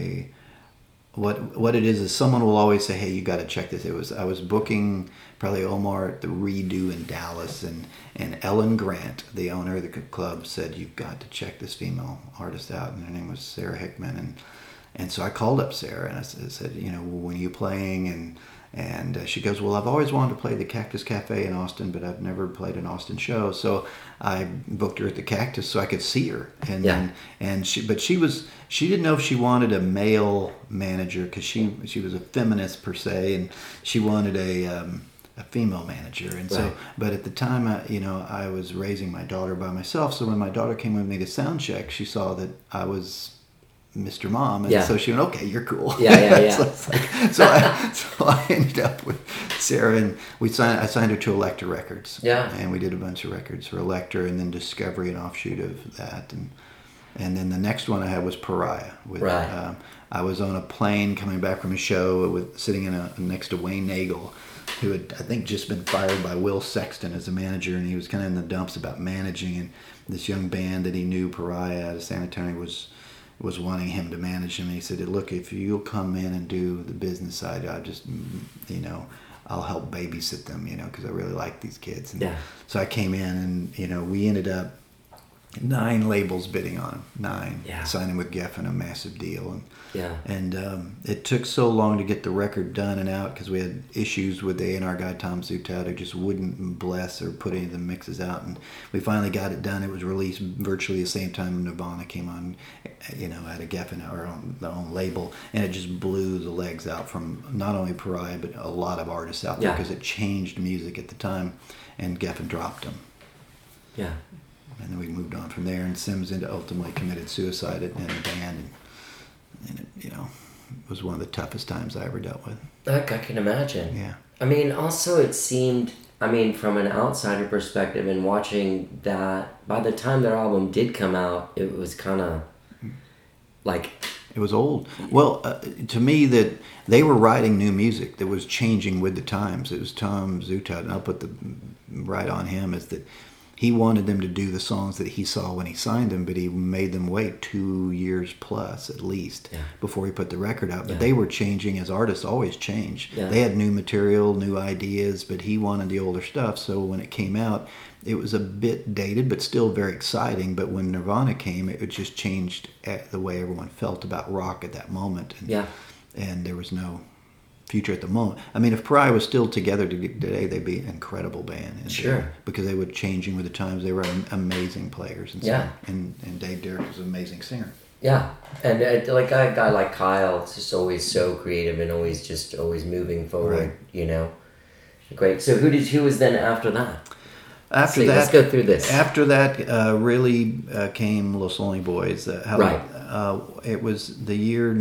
What it is someone will always say, "Hey, you got to check this." I was booking probably Omar at the Redo in Dallas, and Ellen Grant, the owner of the club, said, "You've got to check this female artist out," and her name was Sarah Hickman, and so I called up Sarah and I said, when are you playing? And she goes, "Well, I've always wanted to play the Cactus Cafe in Austin, but I've never played an Austin show." So I booked her at the Cactus so I could see her. And she didn't know if she wanted a male manager, because she was a feminist per se, and she wanted a female manager. And so, but at the time, I was raising my daughter by myself. So when my daughter came with me to sound check, she saw that I was Mr. Mom, and so she went, "Okay, you're cool." Yeah. so I ended up with Sarah, and I signed her to Elektra Records. Yeah. And we did a bunch of records for Elektra, and then Discovery, an offshoot of that, and then the next one I had was Pariah. I was on a plane coming back from a show sitting next to Wayne Nagel, who had, I think, just been fired by Will Sexton as a manager, and he was kind of in the dumps about managing, and this young band that he knew, Pariah out of San Antonio, was wanting him to manage him. And he said, "Look, if you'll come in and do the business side, I'll help babysit them, because I really like these kids." And so I came in, and we ended up 9 labels bidding on him. 9. Yeah. Signed him with Geffen, a massive deal. Yeah. And it took so long to get the record done and out because we had issues with the A&R guy, Tom Zutaut, who just wouldn't bless or put any of the mixes out. And we finally got it done. It was released virtually the same time Nirvana came on, out of Geffen, or on their own label. And it just blew the legs out from not only Pariah, but a lot of artists out there because it changed music at the time. And Geffen dropped them. Yeah. And then we moved on from there, and Sims ultimately committed suicide in the band, and it, was one of the toughest times I ever dealt with. I can imagine. Yeah. I mean, also it seemed, from an outsider perspective and watching that, by the time their album did come out, it was kind of like... It was old. Well, to me, that they were writing new music that was changing with the times. It was Tom Zutaut, and I'll put the right on him, is that he wanted them to do the songs that he saw when he signed them, but he made them wait 2 years plus at least before he put the record out. But they were changing, as artists always change. Yeah. They had new material, new ideas, but he wanted the older stuff. So when it came out, it was a bit dated, but still very exciting. But when Nirvana came, it just changed the way everyone felt about rock at that moment. And there was no future at the moment. If Pariah was still together today, they'd be an incredible band. And sure. Because they were changing with the times. They were amazing players. And and Dave Derrick was an amazing singer. Yeah. And like a guy like Kyle, it's just always so creative and always moving forward, Great. So who was then after that? After that, let's go through this. After that, really came Los Lonely Boys. Right. It was the year...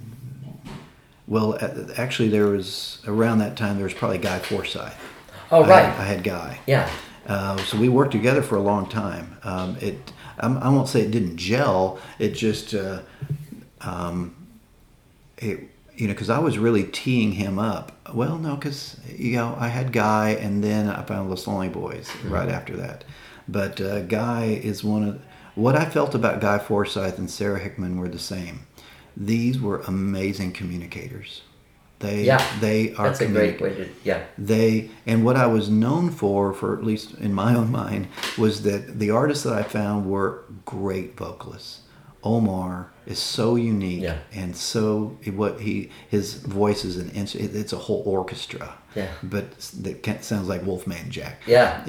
Well, actually, there was, around that time, there was probably Guy Forsyth. Oh, right. I had Guy. Yeah. So we worked together for a long time. I won't say it didn't gel. It just, because I was really teeing him up. Well, no, because, I had Guy, and then I found Los Lonely Boys right after that. But Guy is what I felt about Guy Forsyth and Sarah Hickman were the same. These were amazing communicators. They are. That's a great way to. And what I was known for at least in my own mind, was that the artists that I found were great vocalists. Omar is so unique, and so his voice is it's a whole orchestra. Yeah. But that sounds like Wolfman Jack. Yeah.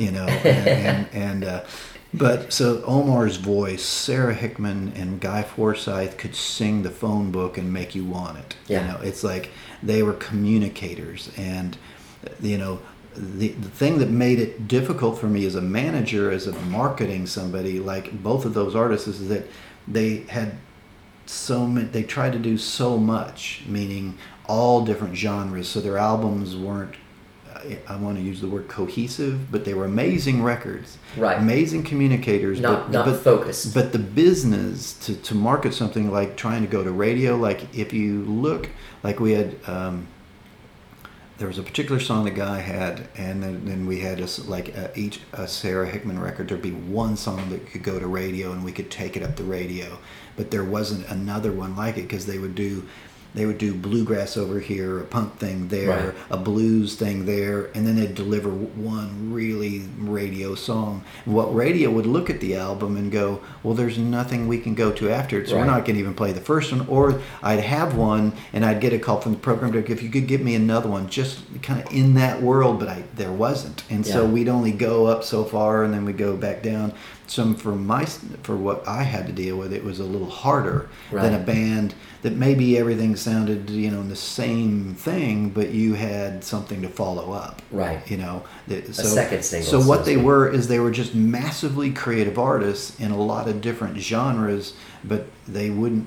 But so Omar's voice, Sarah Hickman and Guy Forsyth could sing the phone book and make you want it. Yeah. It's like they were communicators. And, the thing that made it difficult for me as a manager, as a marketing somebody, like both of those artists, is that they had they tried to do so much, meaning all different genres. So their albums weren't, I want to use the word cohesive, but they were amazing records, right? Amazing communicators, not focused. But the business to market something, like trying to go to radio, like if you look, like we had, there was a particular song the Guy had, and then we had each Sarah Hickman record. There'd be one song that could go to radio, and we could take it up the radio, but there wasn't another one like it, because they would do bluegrass over here, a punk thing there, right, a blues thing there, and then they'd deliver one really radio song. What radio would look at the album and go, well, there's nothing we can go to after it, so we're not going to even play the first one. Or I'd have one, and I'd get a call from the program director, if you could give me another one, just kind of in that world, but there wasn't. And so we'd only go up so far, and then we'd go back down. So for what I had to deal with, it was a little harder than a band that maybe everything sounded, in the same thing, but you had something to follow up. Right. A second single. So what they were just massively creative artists in a lot of different genres, but they wouldn't,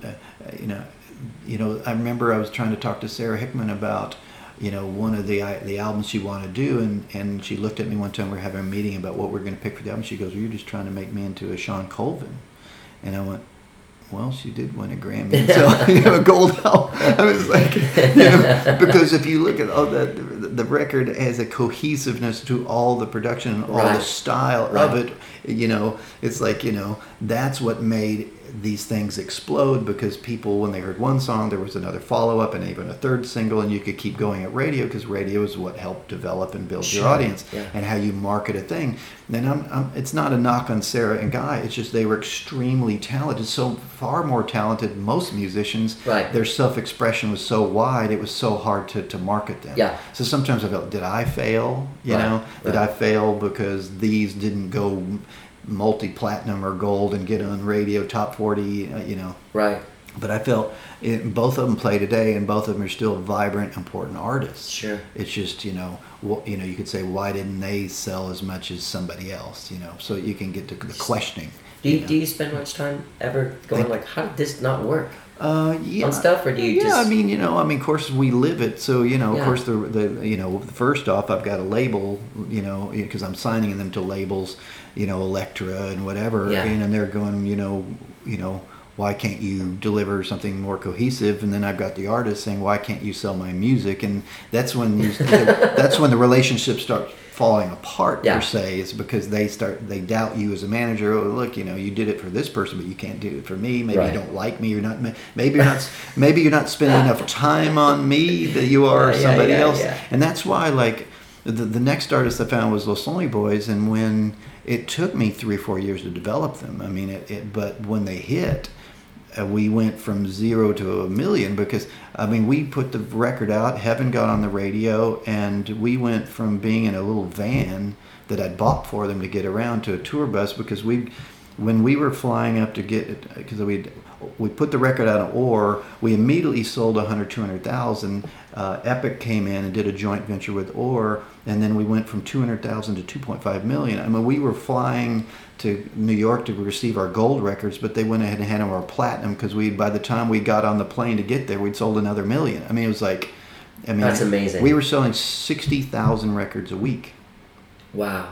I remember I was trying to talk to Sarah Hickman about, one of the albums she wanted to do, and she looked at me one time, we were having a meeting about what we're going to pick for the album. She goes, well, you're just trying to make me into a Sean Colvin. And I went, well, she did win a Grammy, so a gold album. I was like, because if you look at all the record has a cohesiveness to all the production and all the style of it. It's like, that's what made these things explode because people, when they heard one song, there was another follow-up and even a third single, and you could keep going at radio because radio is what helped develop and build your audience and how you market a thing. And it's not a knock on Sarah and Guy. It's just they were extremely talented, so far more talented than most musicians. Right. Their self-expression was so wide, it was so hard to market them. Yeah. So sometimes I felt, did I fail? You know, did I fail because these didn't go multi-platinum or gold and get on radio top 40, you know. Right. But I felt both of them play today, and both of them are still vibrant, important artists. Sure. It's just, you know, you could say, why didn't they sell as much as somebody else, you know? So you can get to the questioning. Do you spend much time ever going like, how did this not work? Yeah. On stuff, or do you just... Yeah, I mean, of course we live it. So, of course, first off, I've got a label, because I'm signing them to labels, Elektra and whatever. Yeah. And they're going, why can't you deliver something more cohesive? And then I've got the artist saying, why can't you sell my music? And that's when that's when the relationships start falling apart, per se, is because they doubt you as a manager. Oh, look, you did it for this person, but you can't do it for me. Maybe you don't like me. Maybe you're not spending enough time on me that you are somebody else. Yeah. And that's why, like, the next artist I found was Los Lonely Boys, and when it took me 3 or 4 years to develop them. I mean, but when they hit, we went from 0 to 1 million because, we put the record out, Heaven got on the radio, and we went from being in a little van that I'd bought for them to get around to a tour bus because when we were flying up to get it, because we put the record out of Ore, we immediately sold 200,000. Epic came in and did a joint venture with Ore, and then we went from 200,000 to 2.5 million. We were flying to New York to receive our gold records, but they went ahead and had our platinum because by the time we got on the plane to get there, we'd sold another 1 million. It was like, that's amazing. We were selling 60,000 records a week. Wow.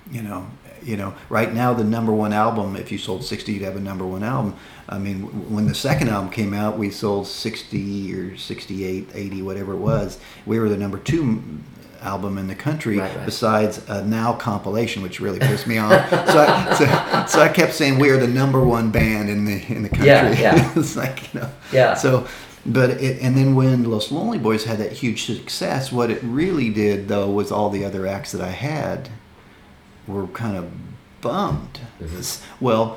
Right now the number one album, if you sold 60, you'd have a number one album. When the second album came out, we sold 60 or 68, 80, whatever it was. We were the number 2 album in the country, besides a Now compilation, which really pissed me off. So I kept saying we are the number 1 band in the country. Yeah. It's like, Yeah. So, and then when Los Lonely Boys had that huge success, what it really did though was all the other acts that I had were kind of bummed. Mm-hmm. Well,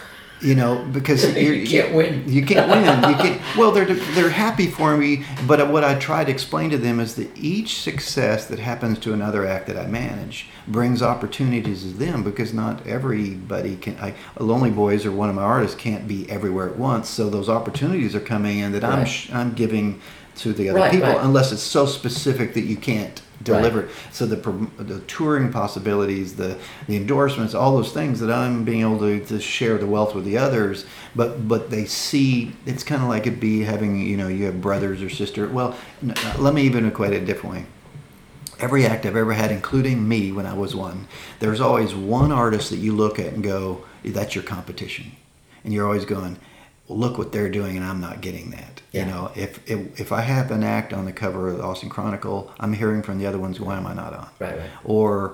because you can't win. You can't win. Well, they're happy for me, but what I try to explain to them is that each success that happens to another act that I manage brings opportunities to them, because not everybody can. Lonely Boys or one of my artists can't be everywhere at once, so those opportunities are coming in that I'm giving to the other people, unless it's so specific that you can't deliver it. So the touring possibilities, the endorsements, all those things that I'm being able to share the wealth with the others, but they see, it's kind of like it be having, you have brothers or sister. Well, let me even equate it a different way. Every act I've ever had, including me when I was one, there's always one artist that you look at and go, that's your competition. And you're always going, well, look what they're doing and I'm not getting that. Yeah. If I have an act on the cover of the Austin Chronicle, I'm hearing from the other ones, why am I not on? Right. Or,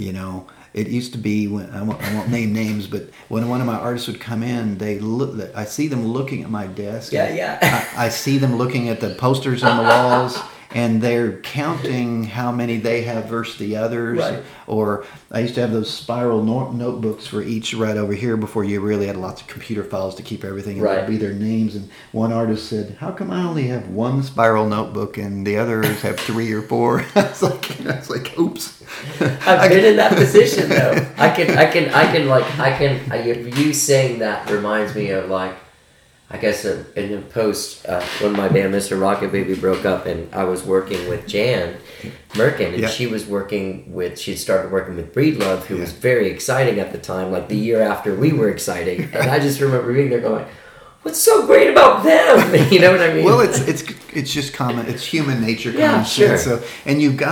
it used to be, when I won't name names, but when one of my artists would come in, I see them looking at my desk. Yeah. I see them looking at the posters on the walls, and they're counting how many they have versus the others. Right. Or I used to have those spiral notebooks for each right over here before you really had lots of computer files to keep everything. And there'd be their names. And one artist said, how come I only have 1 spiral notebook and the others have 3 or 4? I was like, oops. I've been in that position though. You saying that reminds me of, like, I guess in a post when my band Mr. Rocket Baby broke up, and I was working with Jan Merkin, and she'd started working with Breedlove, who was very exciting at the time, like the year after we were exciting. And I just remember being there going, what's so great about them? You know what I mean? Well, it's just common. It's human nature. Yeah, sure. So, and you've got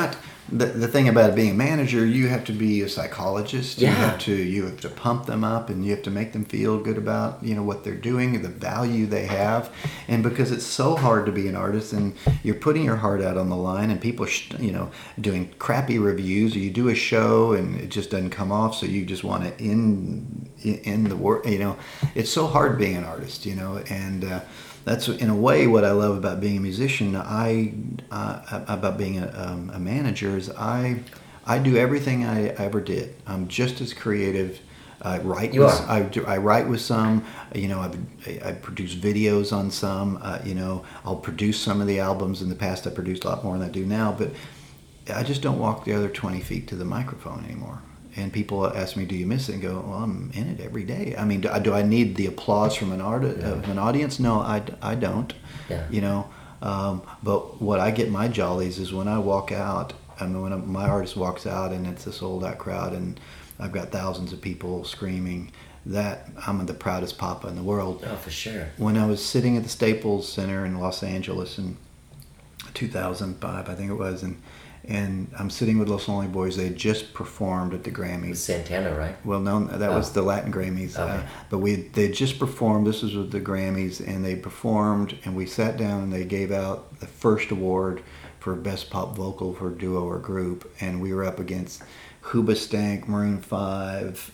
the thing about being a manager, you have to be a psychologist. Yeah. You have to pump them up, and you have to make them feel good about what they're doing, the value they have, and because it's so hard to be an artist, and you're putting your heart out on the line, and people doing crappy reviews, or you do a show and it just doesn't come off, so you just want to end the work. It's so hard being an artist, and. That's in a way what I love about being a musician. About being a manager is I do everything I ever did. I'm just as creative. I write. I write with some. I produce videos on some. I'll produce some of the albums. In the past, I produced a lot more than I do now. But I just don't walk the other 20 feet to the microphone anymore. And people ask me, "Do you miss it?" And go, "Well, I'm in it every day." I mean, do I need the applause from an audience? No, I don't. Yeah. But what I get my jollies is when I walk out. I mean, when my artist walks out and it's a sold out crowd, and I've got thousands of people screaming. That I'm the proudest papa in the world. Oh, for sure. When I was sitting at the Staples Center in Los Angeles in 2005, I think it was, and I'm sitting with Los Lonely Boys. They just performed at the Grammys. Santana, right? Well, no, that was the Latin Grammys. Okay. But they just performed. This was with the Grammys, and they performed, and we sat down, and they gave out the first award for Best Pop Vocal for Duo or Group, and we were up against Hoobastank, Maroon 5,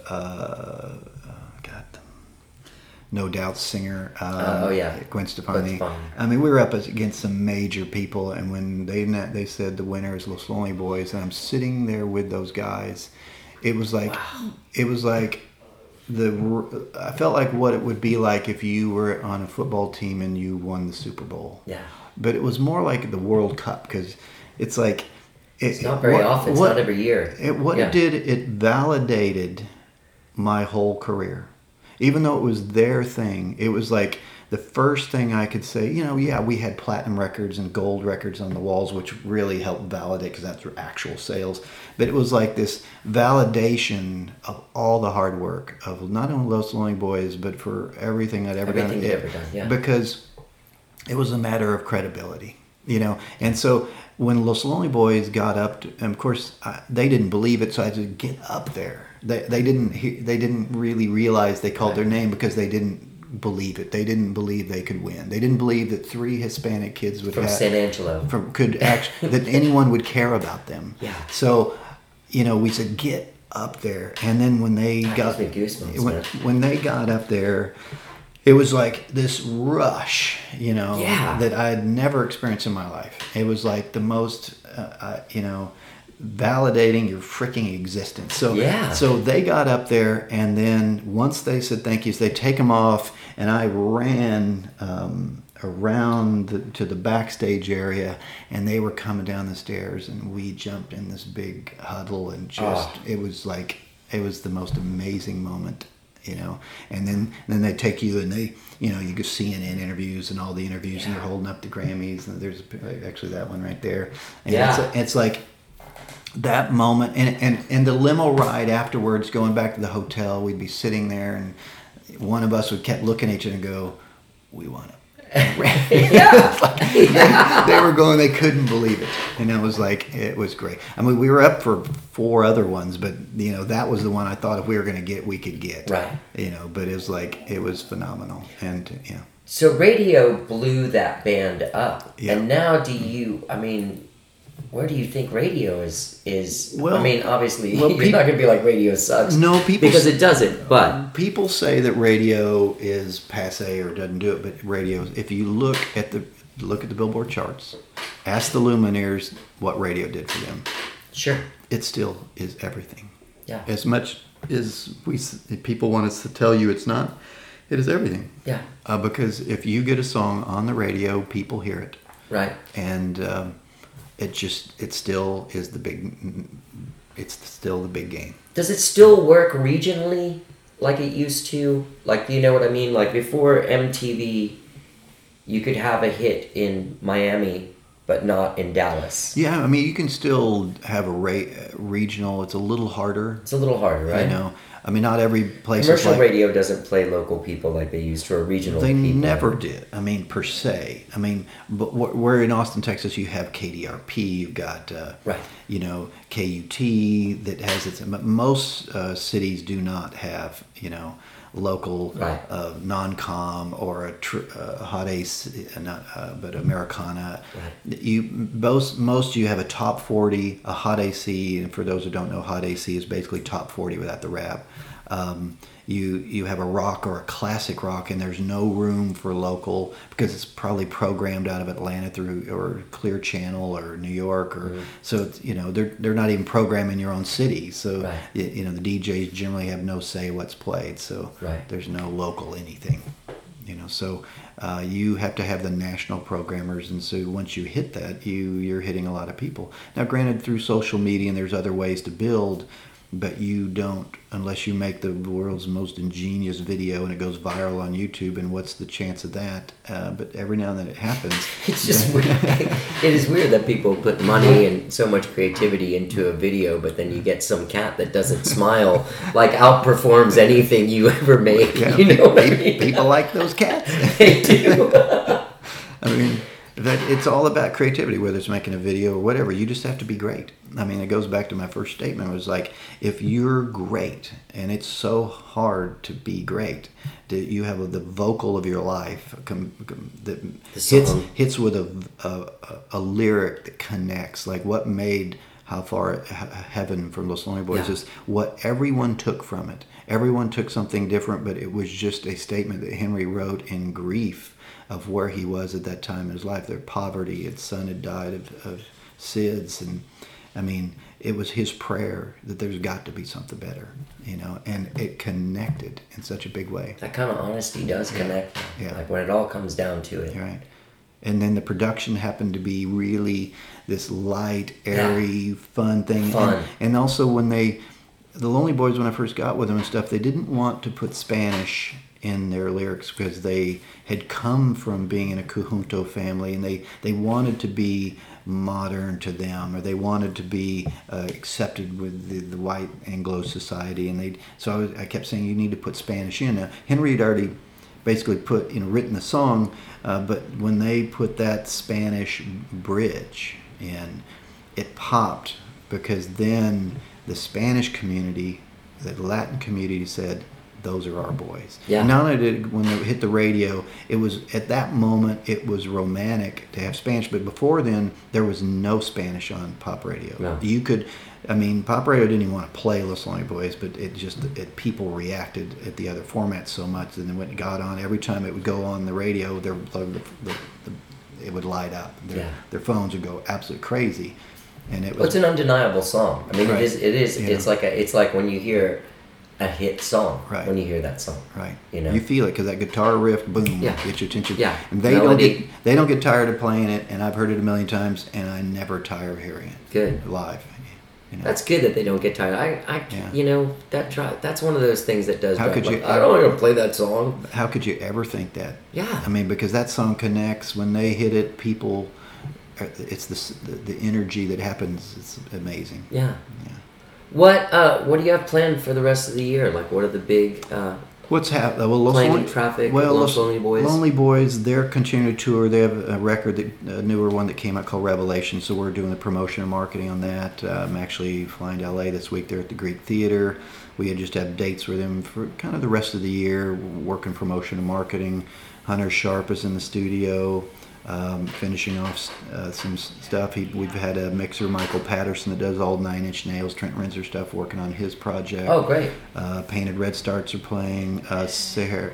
No Doubt singer, Gwen Stefani. I mean, we were up against some major people, and when they said the winner is Los Lonely Boys, and I'm sitting there with those guys, it was like, I felt like what it would be like if you were on a football team and you won the Super Bowl. Yeah. But it was more like the World Cup, because it's like it's not very often. It's not every year. It did, it validated my whole career. Even though it was their thing, it was like the first thing I could say, we had platinum records and gold records on the walls, which really helped validate, because that's actual sales. But it was like this validation of all the hard work of not only Los Lonely Boys, but for everything I'd ever done. Everything you'd ever done, yeah. Because it was a matter of credibility, And so when Los Lonely Boys got up, and of course they didn't believe it, so I had to get up there. They didn't really realize they called their name, because they didn't believe it. They didn't believe they could win. They didn't believe that 3 Hispanic kids from San Angelo that anyone would care about them. Yeah. So, we said get up there, and then when they got when they got up there, it was like this rush, that I had never experienced in my life. It was like the most, validating your freaking existence. So they got up there, and then once they said thank yous, they take them off, and I ran around to the backstage area, and they were coming down the stairs, and we jumped in this big huddle, and it was the most amazing moment. And then they take you, and they, you go CNN interviews and all the interviews, and they're holding up the Grammys, and there's actually that one right there. And it's like that moment, and the limo ride afterwards, going back to the hotel, we'd be sitting there, and one of us would kept looking at each other and go, "We won it." They were going, they couldn't believe it, and it was great. I mean, we were up for 4 other ones, but that was the one I thought if we were going to get, we could get. Right. But it was phenomenal, and So radio blew that band up, and now where do you think radio is? Well, I mean, obviously, you're not going to be like radio sucks. No, because it doesn't. But people say that radio is passé or doesn't do it. But radio, if you look at the Billboard charts, ask the Lumineers what radio did for them. Sure, it still is everything. Yeah. As much as people want us to tell you it's not, it is everything. Yeah. Because if you get a song on the radio, people hear it. Right. And it still is it's still the big game. Does it still work regionally like it used to? Like, you know what I mean? Like before MTV, you could have a hit in Miami but not in Dallas. Yeah, I mean, you can still have a regional. It's a little harder. It's a little harder, right? You know, I mean, not every place Commercial is like... radio doesn't play local people like they used for regional They people. never did. I mean, per se. I mean, but we're in Austin, Texas. You have KDRP. You've got, Right. you know, KUT that has its. But most cities do not have, you know, local Right. non-com or a hot AC, but Americana. Right. Most you have a top 40, a hot AC, and for those who don't know, hot AC is basically top 40 without the rap. You have a rock or a classic rock, and there's no room for local because it's probably programmed out of Atlanta through or Clear Channel or New York, or so it's, you know, they're not even programming your own city. So Right. you know, the DJs generally have no say what's played. So Right. there's no local anything. You know, so you have to have the national programmers, and so once you hit that, you're hitting a lot of people. Now, granted, through social media, and there's other ways to build. But you don't, unless you make the world's most ingenious video and it goes viral on YouTube, and what's the chance of that? But every now and then it happens. It's just weird. It is weird that people put money and so much creativity into a video, but then you get some cat that doesn't smile, like outperforms anything you ever made. Yeah, You know what I mean? people like those cats. They do. I mean, that it's all about creativity, whether it's making a video or whatever. You just have to be great. I mean, it goes back to my first statement. It was like, if you're great, and it's so hard to be great, that you have the vocal of your life that hits with a lyric that connects. Like what made How Far Heaven from Los Lonely Boys is what everyone took from it. Everyone took something different, but it was just a statement that Henry wrote in grief of where he was at that time in his life. Their poverty, his son had died of SIDS, and I mean, it was his prayer that there's got to be something better, you know, and it connected in such a big way. That kind of honesty does connect. Yeah. Like when it all comes down to it. You're right. And then the production happened to be really this light, airy, fun thing. Fun. And also when the Lonely Boys, when I first got with them and stuff, they didn't want to put Spanish in their lyrics because they had come from being in a conjunto family, and they wanted to be modern to them, or they wanted to be accepted with the white Anglo society, and so I kept saying, you need to put Spanish in. Now, Henry had already basically written the song, but when they put that Spanish bridge in, it popped, because then the Spanish community, the Latin community said, those are our boys. Yeah. Not only did, when they hit the radio, it was, at that moment, it was romantic to have Spanish, but before then, there was no Spanish on pop radio. No. You could, I mean, pop radio didn't even want to play Los Lonely Boys, but people reacted at the other formats so much, and then when it got on, every time it would go on the radio, it would light up. Their phones would go absolutely crazy. And it was, Well, it's an undeniable song. I mean, Right. it is. Yeah. It's like when you hear a hit song. Right. When you hear that song. right. You know. You feel it because that guitar riff, boom, Yeah. gets your attention. Yeah. And Melody. they don't get tired of playing it, and I've heard it a million times, and I never tire of hearing it. Good. Live. You know. That's good that they don't get tired. Yeah. You know, that's one of those things that does. How drive, could like, you- I don't want to play that song. How could you ever think that? Yeah. I mean, because that song connects. When they hit it, people, it's the energy that happens. It's amazing. Yeah. Yeah. What do you have planned for the rest of the year? Like, what are the big What's happening? Well, Planning Traffic, Los Lonely Boys? Lonely Boys, they're continuing to tour. They have a record, a newer one that came out called Revelation, so we're doing the promotion and marketing on that. I'm actually flying to LA this week. They're at the Greek Theater. We just have dates with them for kind of the rest of the year, working promotion and marketing. Hunter Sharp is in the studio, finishing off some stuff. We've had a mixer, Michael Patterson, that does all 9 Inch Nails, Trent Renzer stuff, working on his project. Oh, great. Painted Red Starts are playing. Sahara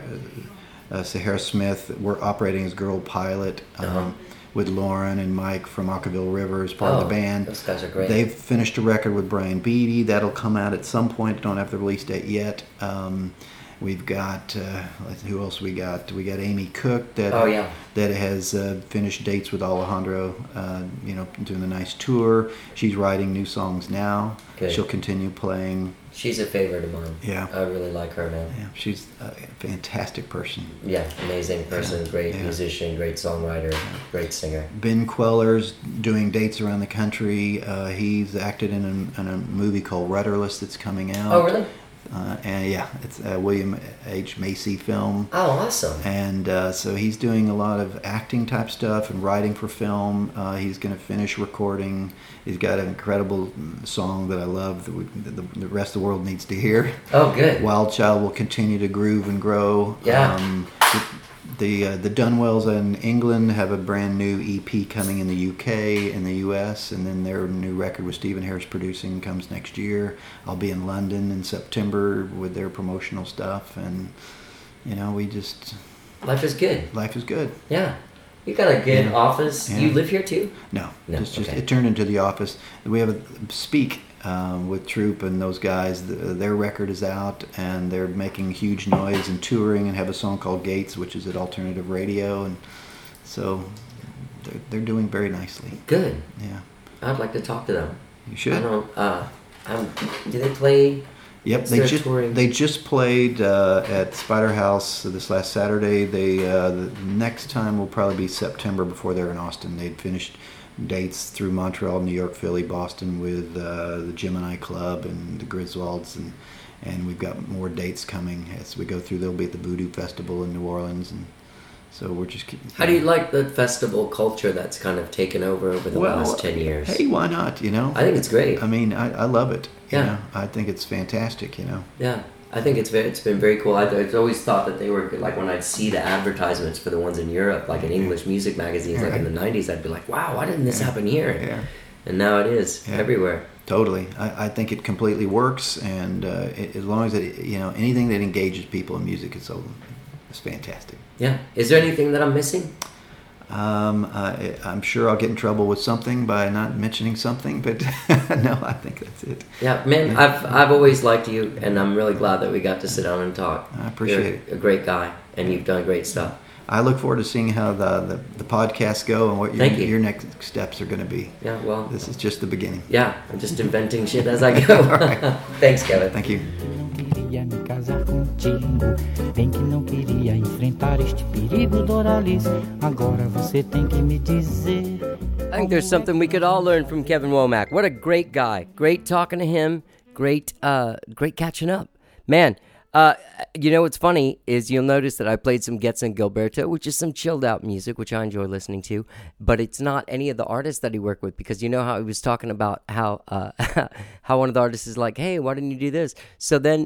Smith, we're operating as Girl Pilot with Lauren and Mike from Acaville River as part of the band. Those guys are great. They've finished a record with Brian Beattie. That'll come out at some point. Don't have the release date yet. We've got who else we got? We got Amy Cook that Oh, yeah. that has finished dates with Alejandro. Doing a nice tour. She's writing new songs now. Good. She'll continue playing. She's a favorite of mine. Yeah. I really like her, man. Yeah, she's a fantastic person. Yeah, amazing person, great Yeah. musician, great songwriter, great singer. Ben Queller's doing dates around the country. He's acted in a movie called Rudderless that's coming out. Oh, really? And yeah, it's a William H. Macy film. Oh, awesome. And so he's doing a lot of acting type stuff and writing for film. He's going to finish recording. He's got an incredible song that I love that the rest of the world needs to hear. Oh, good. Wild Child will continue to groove and grow. Yeah. The Dunwells in England have a brand new EP coming in the UK and the US, and then their new record with Stephen Harris producing comes next year. I'll be in London in September with their promotional stuff, and we just Life is good. life is good. Yeah. You got a good Yeah. office. Yeah. You live here too? No, No, just okay. it turned into the office. We have a Speak with Troop and those guys. Their record is out, and they're making huge noise and touring, and have a song called Gates, which is at alternative radio, and so they're doing very nicely. Good. Yeah, I'd like to talk to them. you should. I don't, do they play? Yep, Is there touring? they just played at Spider House this last Saturday. The next time will probably be September before they're in Austin. They'd finished dates through Montreal, New York, Philly, Boston with the Gemini Club and the Griswolds, and we've got more dates coming as we go through. They'll be at the Voodoo Festival in New Orleans, and so we're just keeping. How do you like the festival culture that's kind of taken over the last 10 years? Hey, why not? I think it's great. I mean, I love it. Yeah. I think it's fantastic. Yeah, I think it's been very cool. I've always thought that they were like when I'd see the advertisements for the ones in Europe, like in English music magazines, like in the '90s, I'd be like, "Wow, why didn't this happen here?" Yeah. And now it is everywhere. Totally. I think it completely works, and as long as anything that engages people in music is it's fantastic. Yeah. Is there anything that I'm missing? I'm sure I'll get in trouble with something by not mentioning something, but no, I think that's it. Yeah, man, I've always liked you, and I'm really glad that we got to sit down and talk. I appreciate You're a great guy, and you've done great stuff. I look forward to seeing how the podcasts go and what Thank you. your next steps are going to be. Yeah, well, This is just the beginning. yeah, I'm just inventing shit as I go. Thanks, Kevin. Thank you. Não queria me casar contigo, bem que não queria enfrentar este perigo, Doralice. Agora você tem que me dizer. I think there's something we could all learn from Kevin Womack. What a great guy. Great talking to him. Great catching up. Man, what's funny is you'll notice that I played some Getz and Gilberto, which is some chilled out music, which I enjoy listening to, but it's not any of the artists that he worked with, because you know how he was talking about how one of the artists is like, hey, why didn't you do this? So then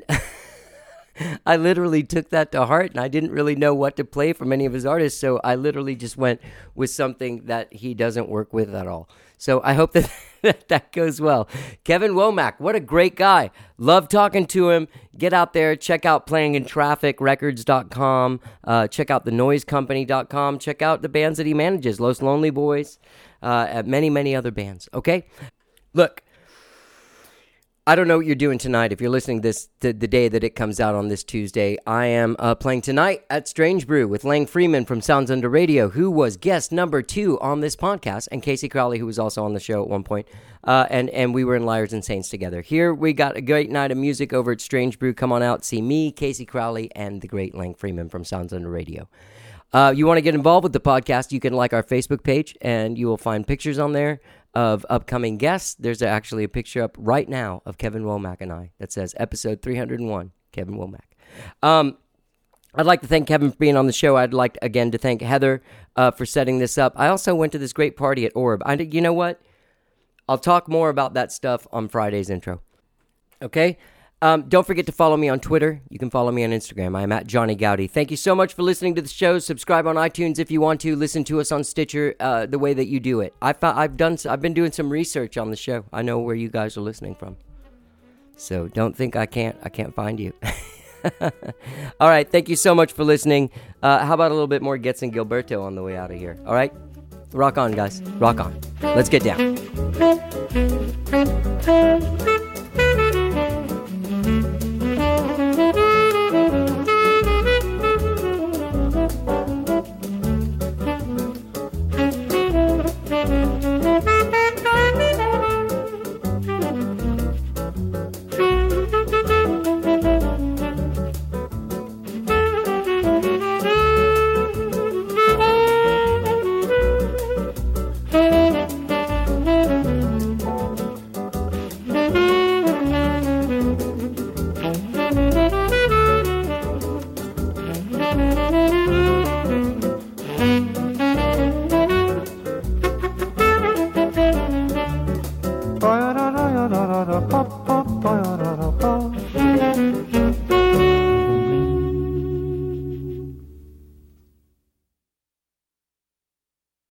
I literally took that to heart, and I didn't really know what to play from any of his artists, so I literally just went with something that he doesn't work with at all. So I hope that goes well. Kevin Womack, what a great guy. Love talking to him. Get out there. Check out playingintrafficrecords.com. Check out thenoisecompany.com. Check out the bands that he manages, Los Lonely Boys, and many, many other bands. Okay? Look, I don't know what you're doing tonight. If you're listening this the day that it comes out on this Tuesday, I am playing tonight at Strange Brew with Lang Freeman from Sounds Under Radio, who was guest number 2 on this podcast, and Casey Crowley, who was also on the show at one point. And we were in Liars and Saints together. Here we got a great night of music over at Strange Brew. Come on out, see me, Casey Crowley, and the great Lang Freeman from Sounds Under Radio. You want to get involved with the podcast, you can like our Facebook page, and you will find pictures on there of upcoming guests. There's actually a picture up right now of Kevin Womack and I that says episode 301, Kevin Womack. I'd like to thank Kevin for being on the show. I'd like, again, to thank Heather for setting this up. I also went to this great party at Orb. You know what? I'll talk more about that stuff on Friday's intro. Okay? Don't forget to follow me on Twitter. You can follow me on Instagram. I'm at Johnny Gowdy. Thank you so much for listening to the show. Subscribe on iTunes if you want to. Listen to us on Stitcher the way that you do it. I've been doing some research on the show. I know where you guys are listening from. So don't think I can't find you. All right. Thank you so much for listening. How about a little bit more Getz and Gilberto on the way out of here? All right. Rock on, guys. Rock on. Let's get down. Thank you. Ba-ya-da-da-ya-da-da-da, pop, pop, ba-ya-da.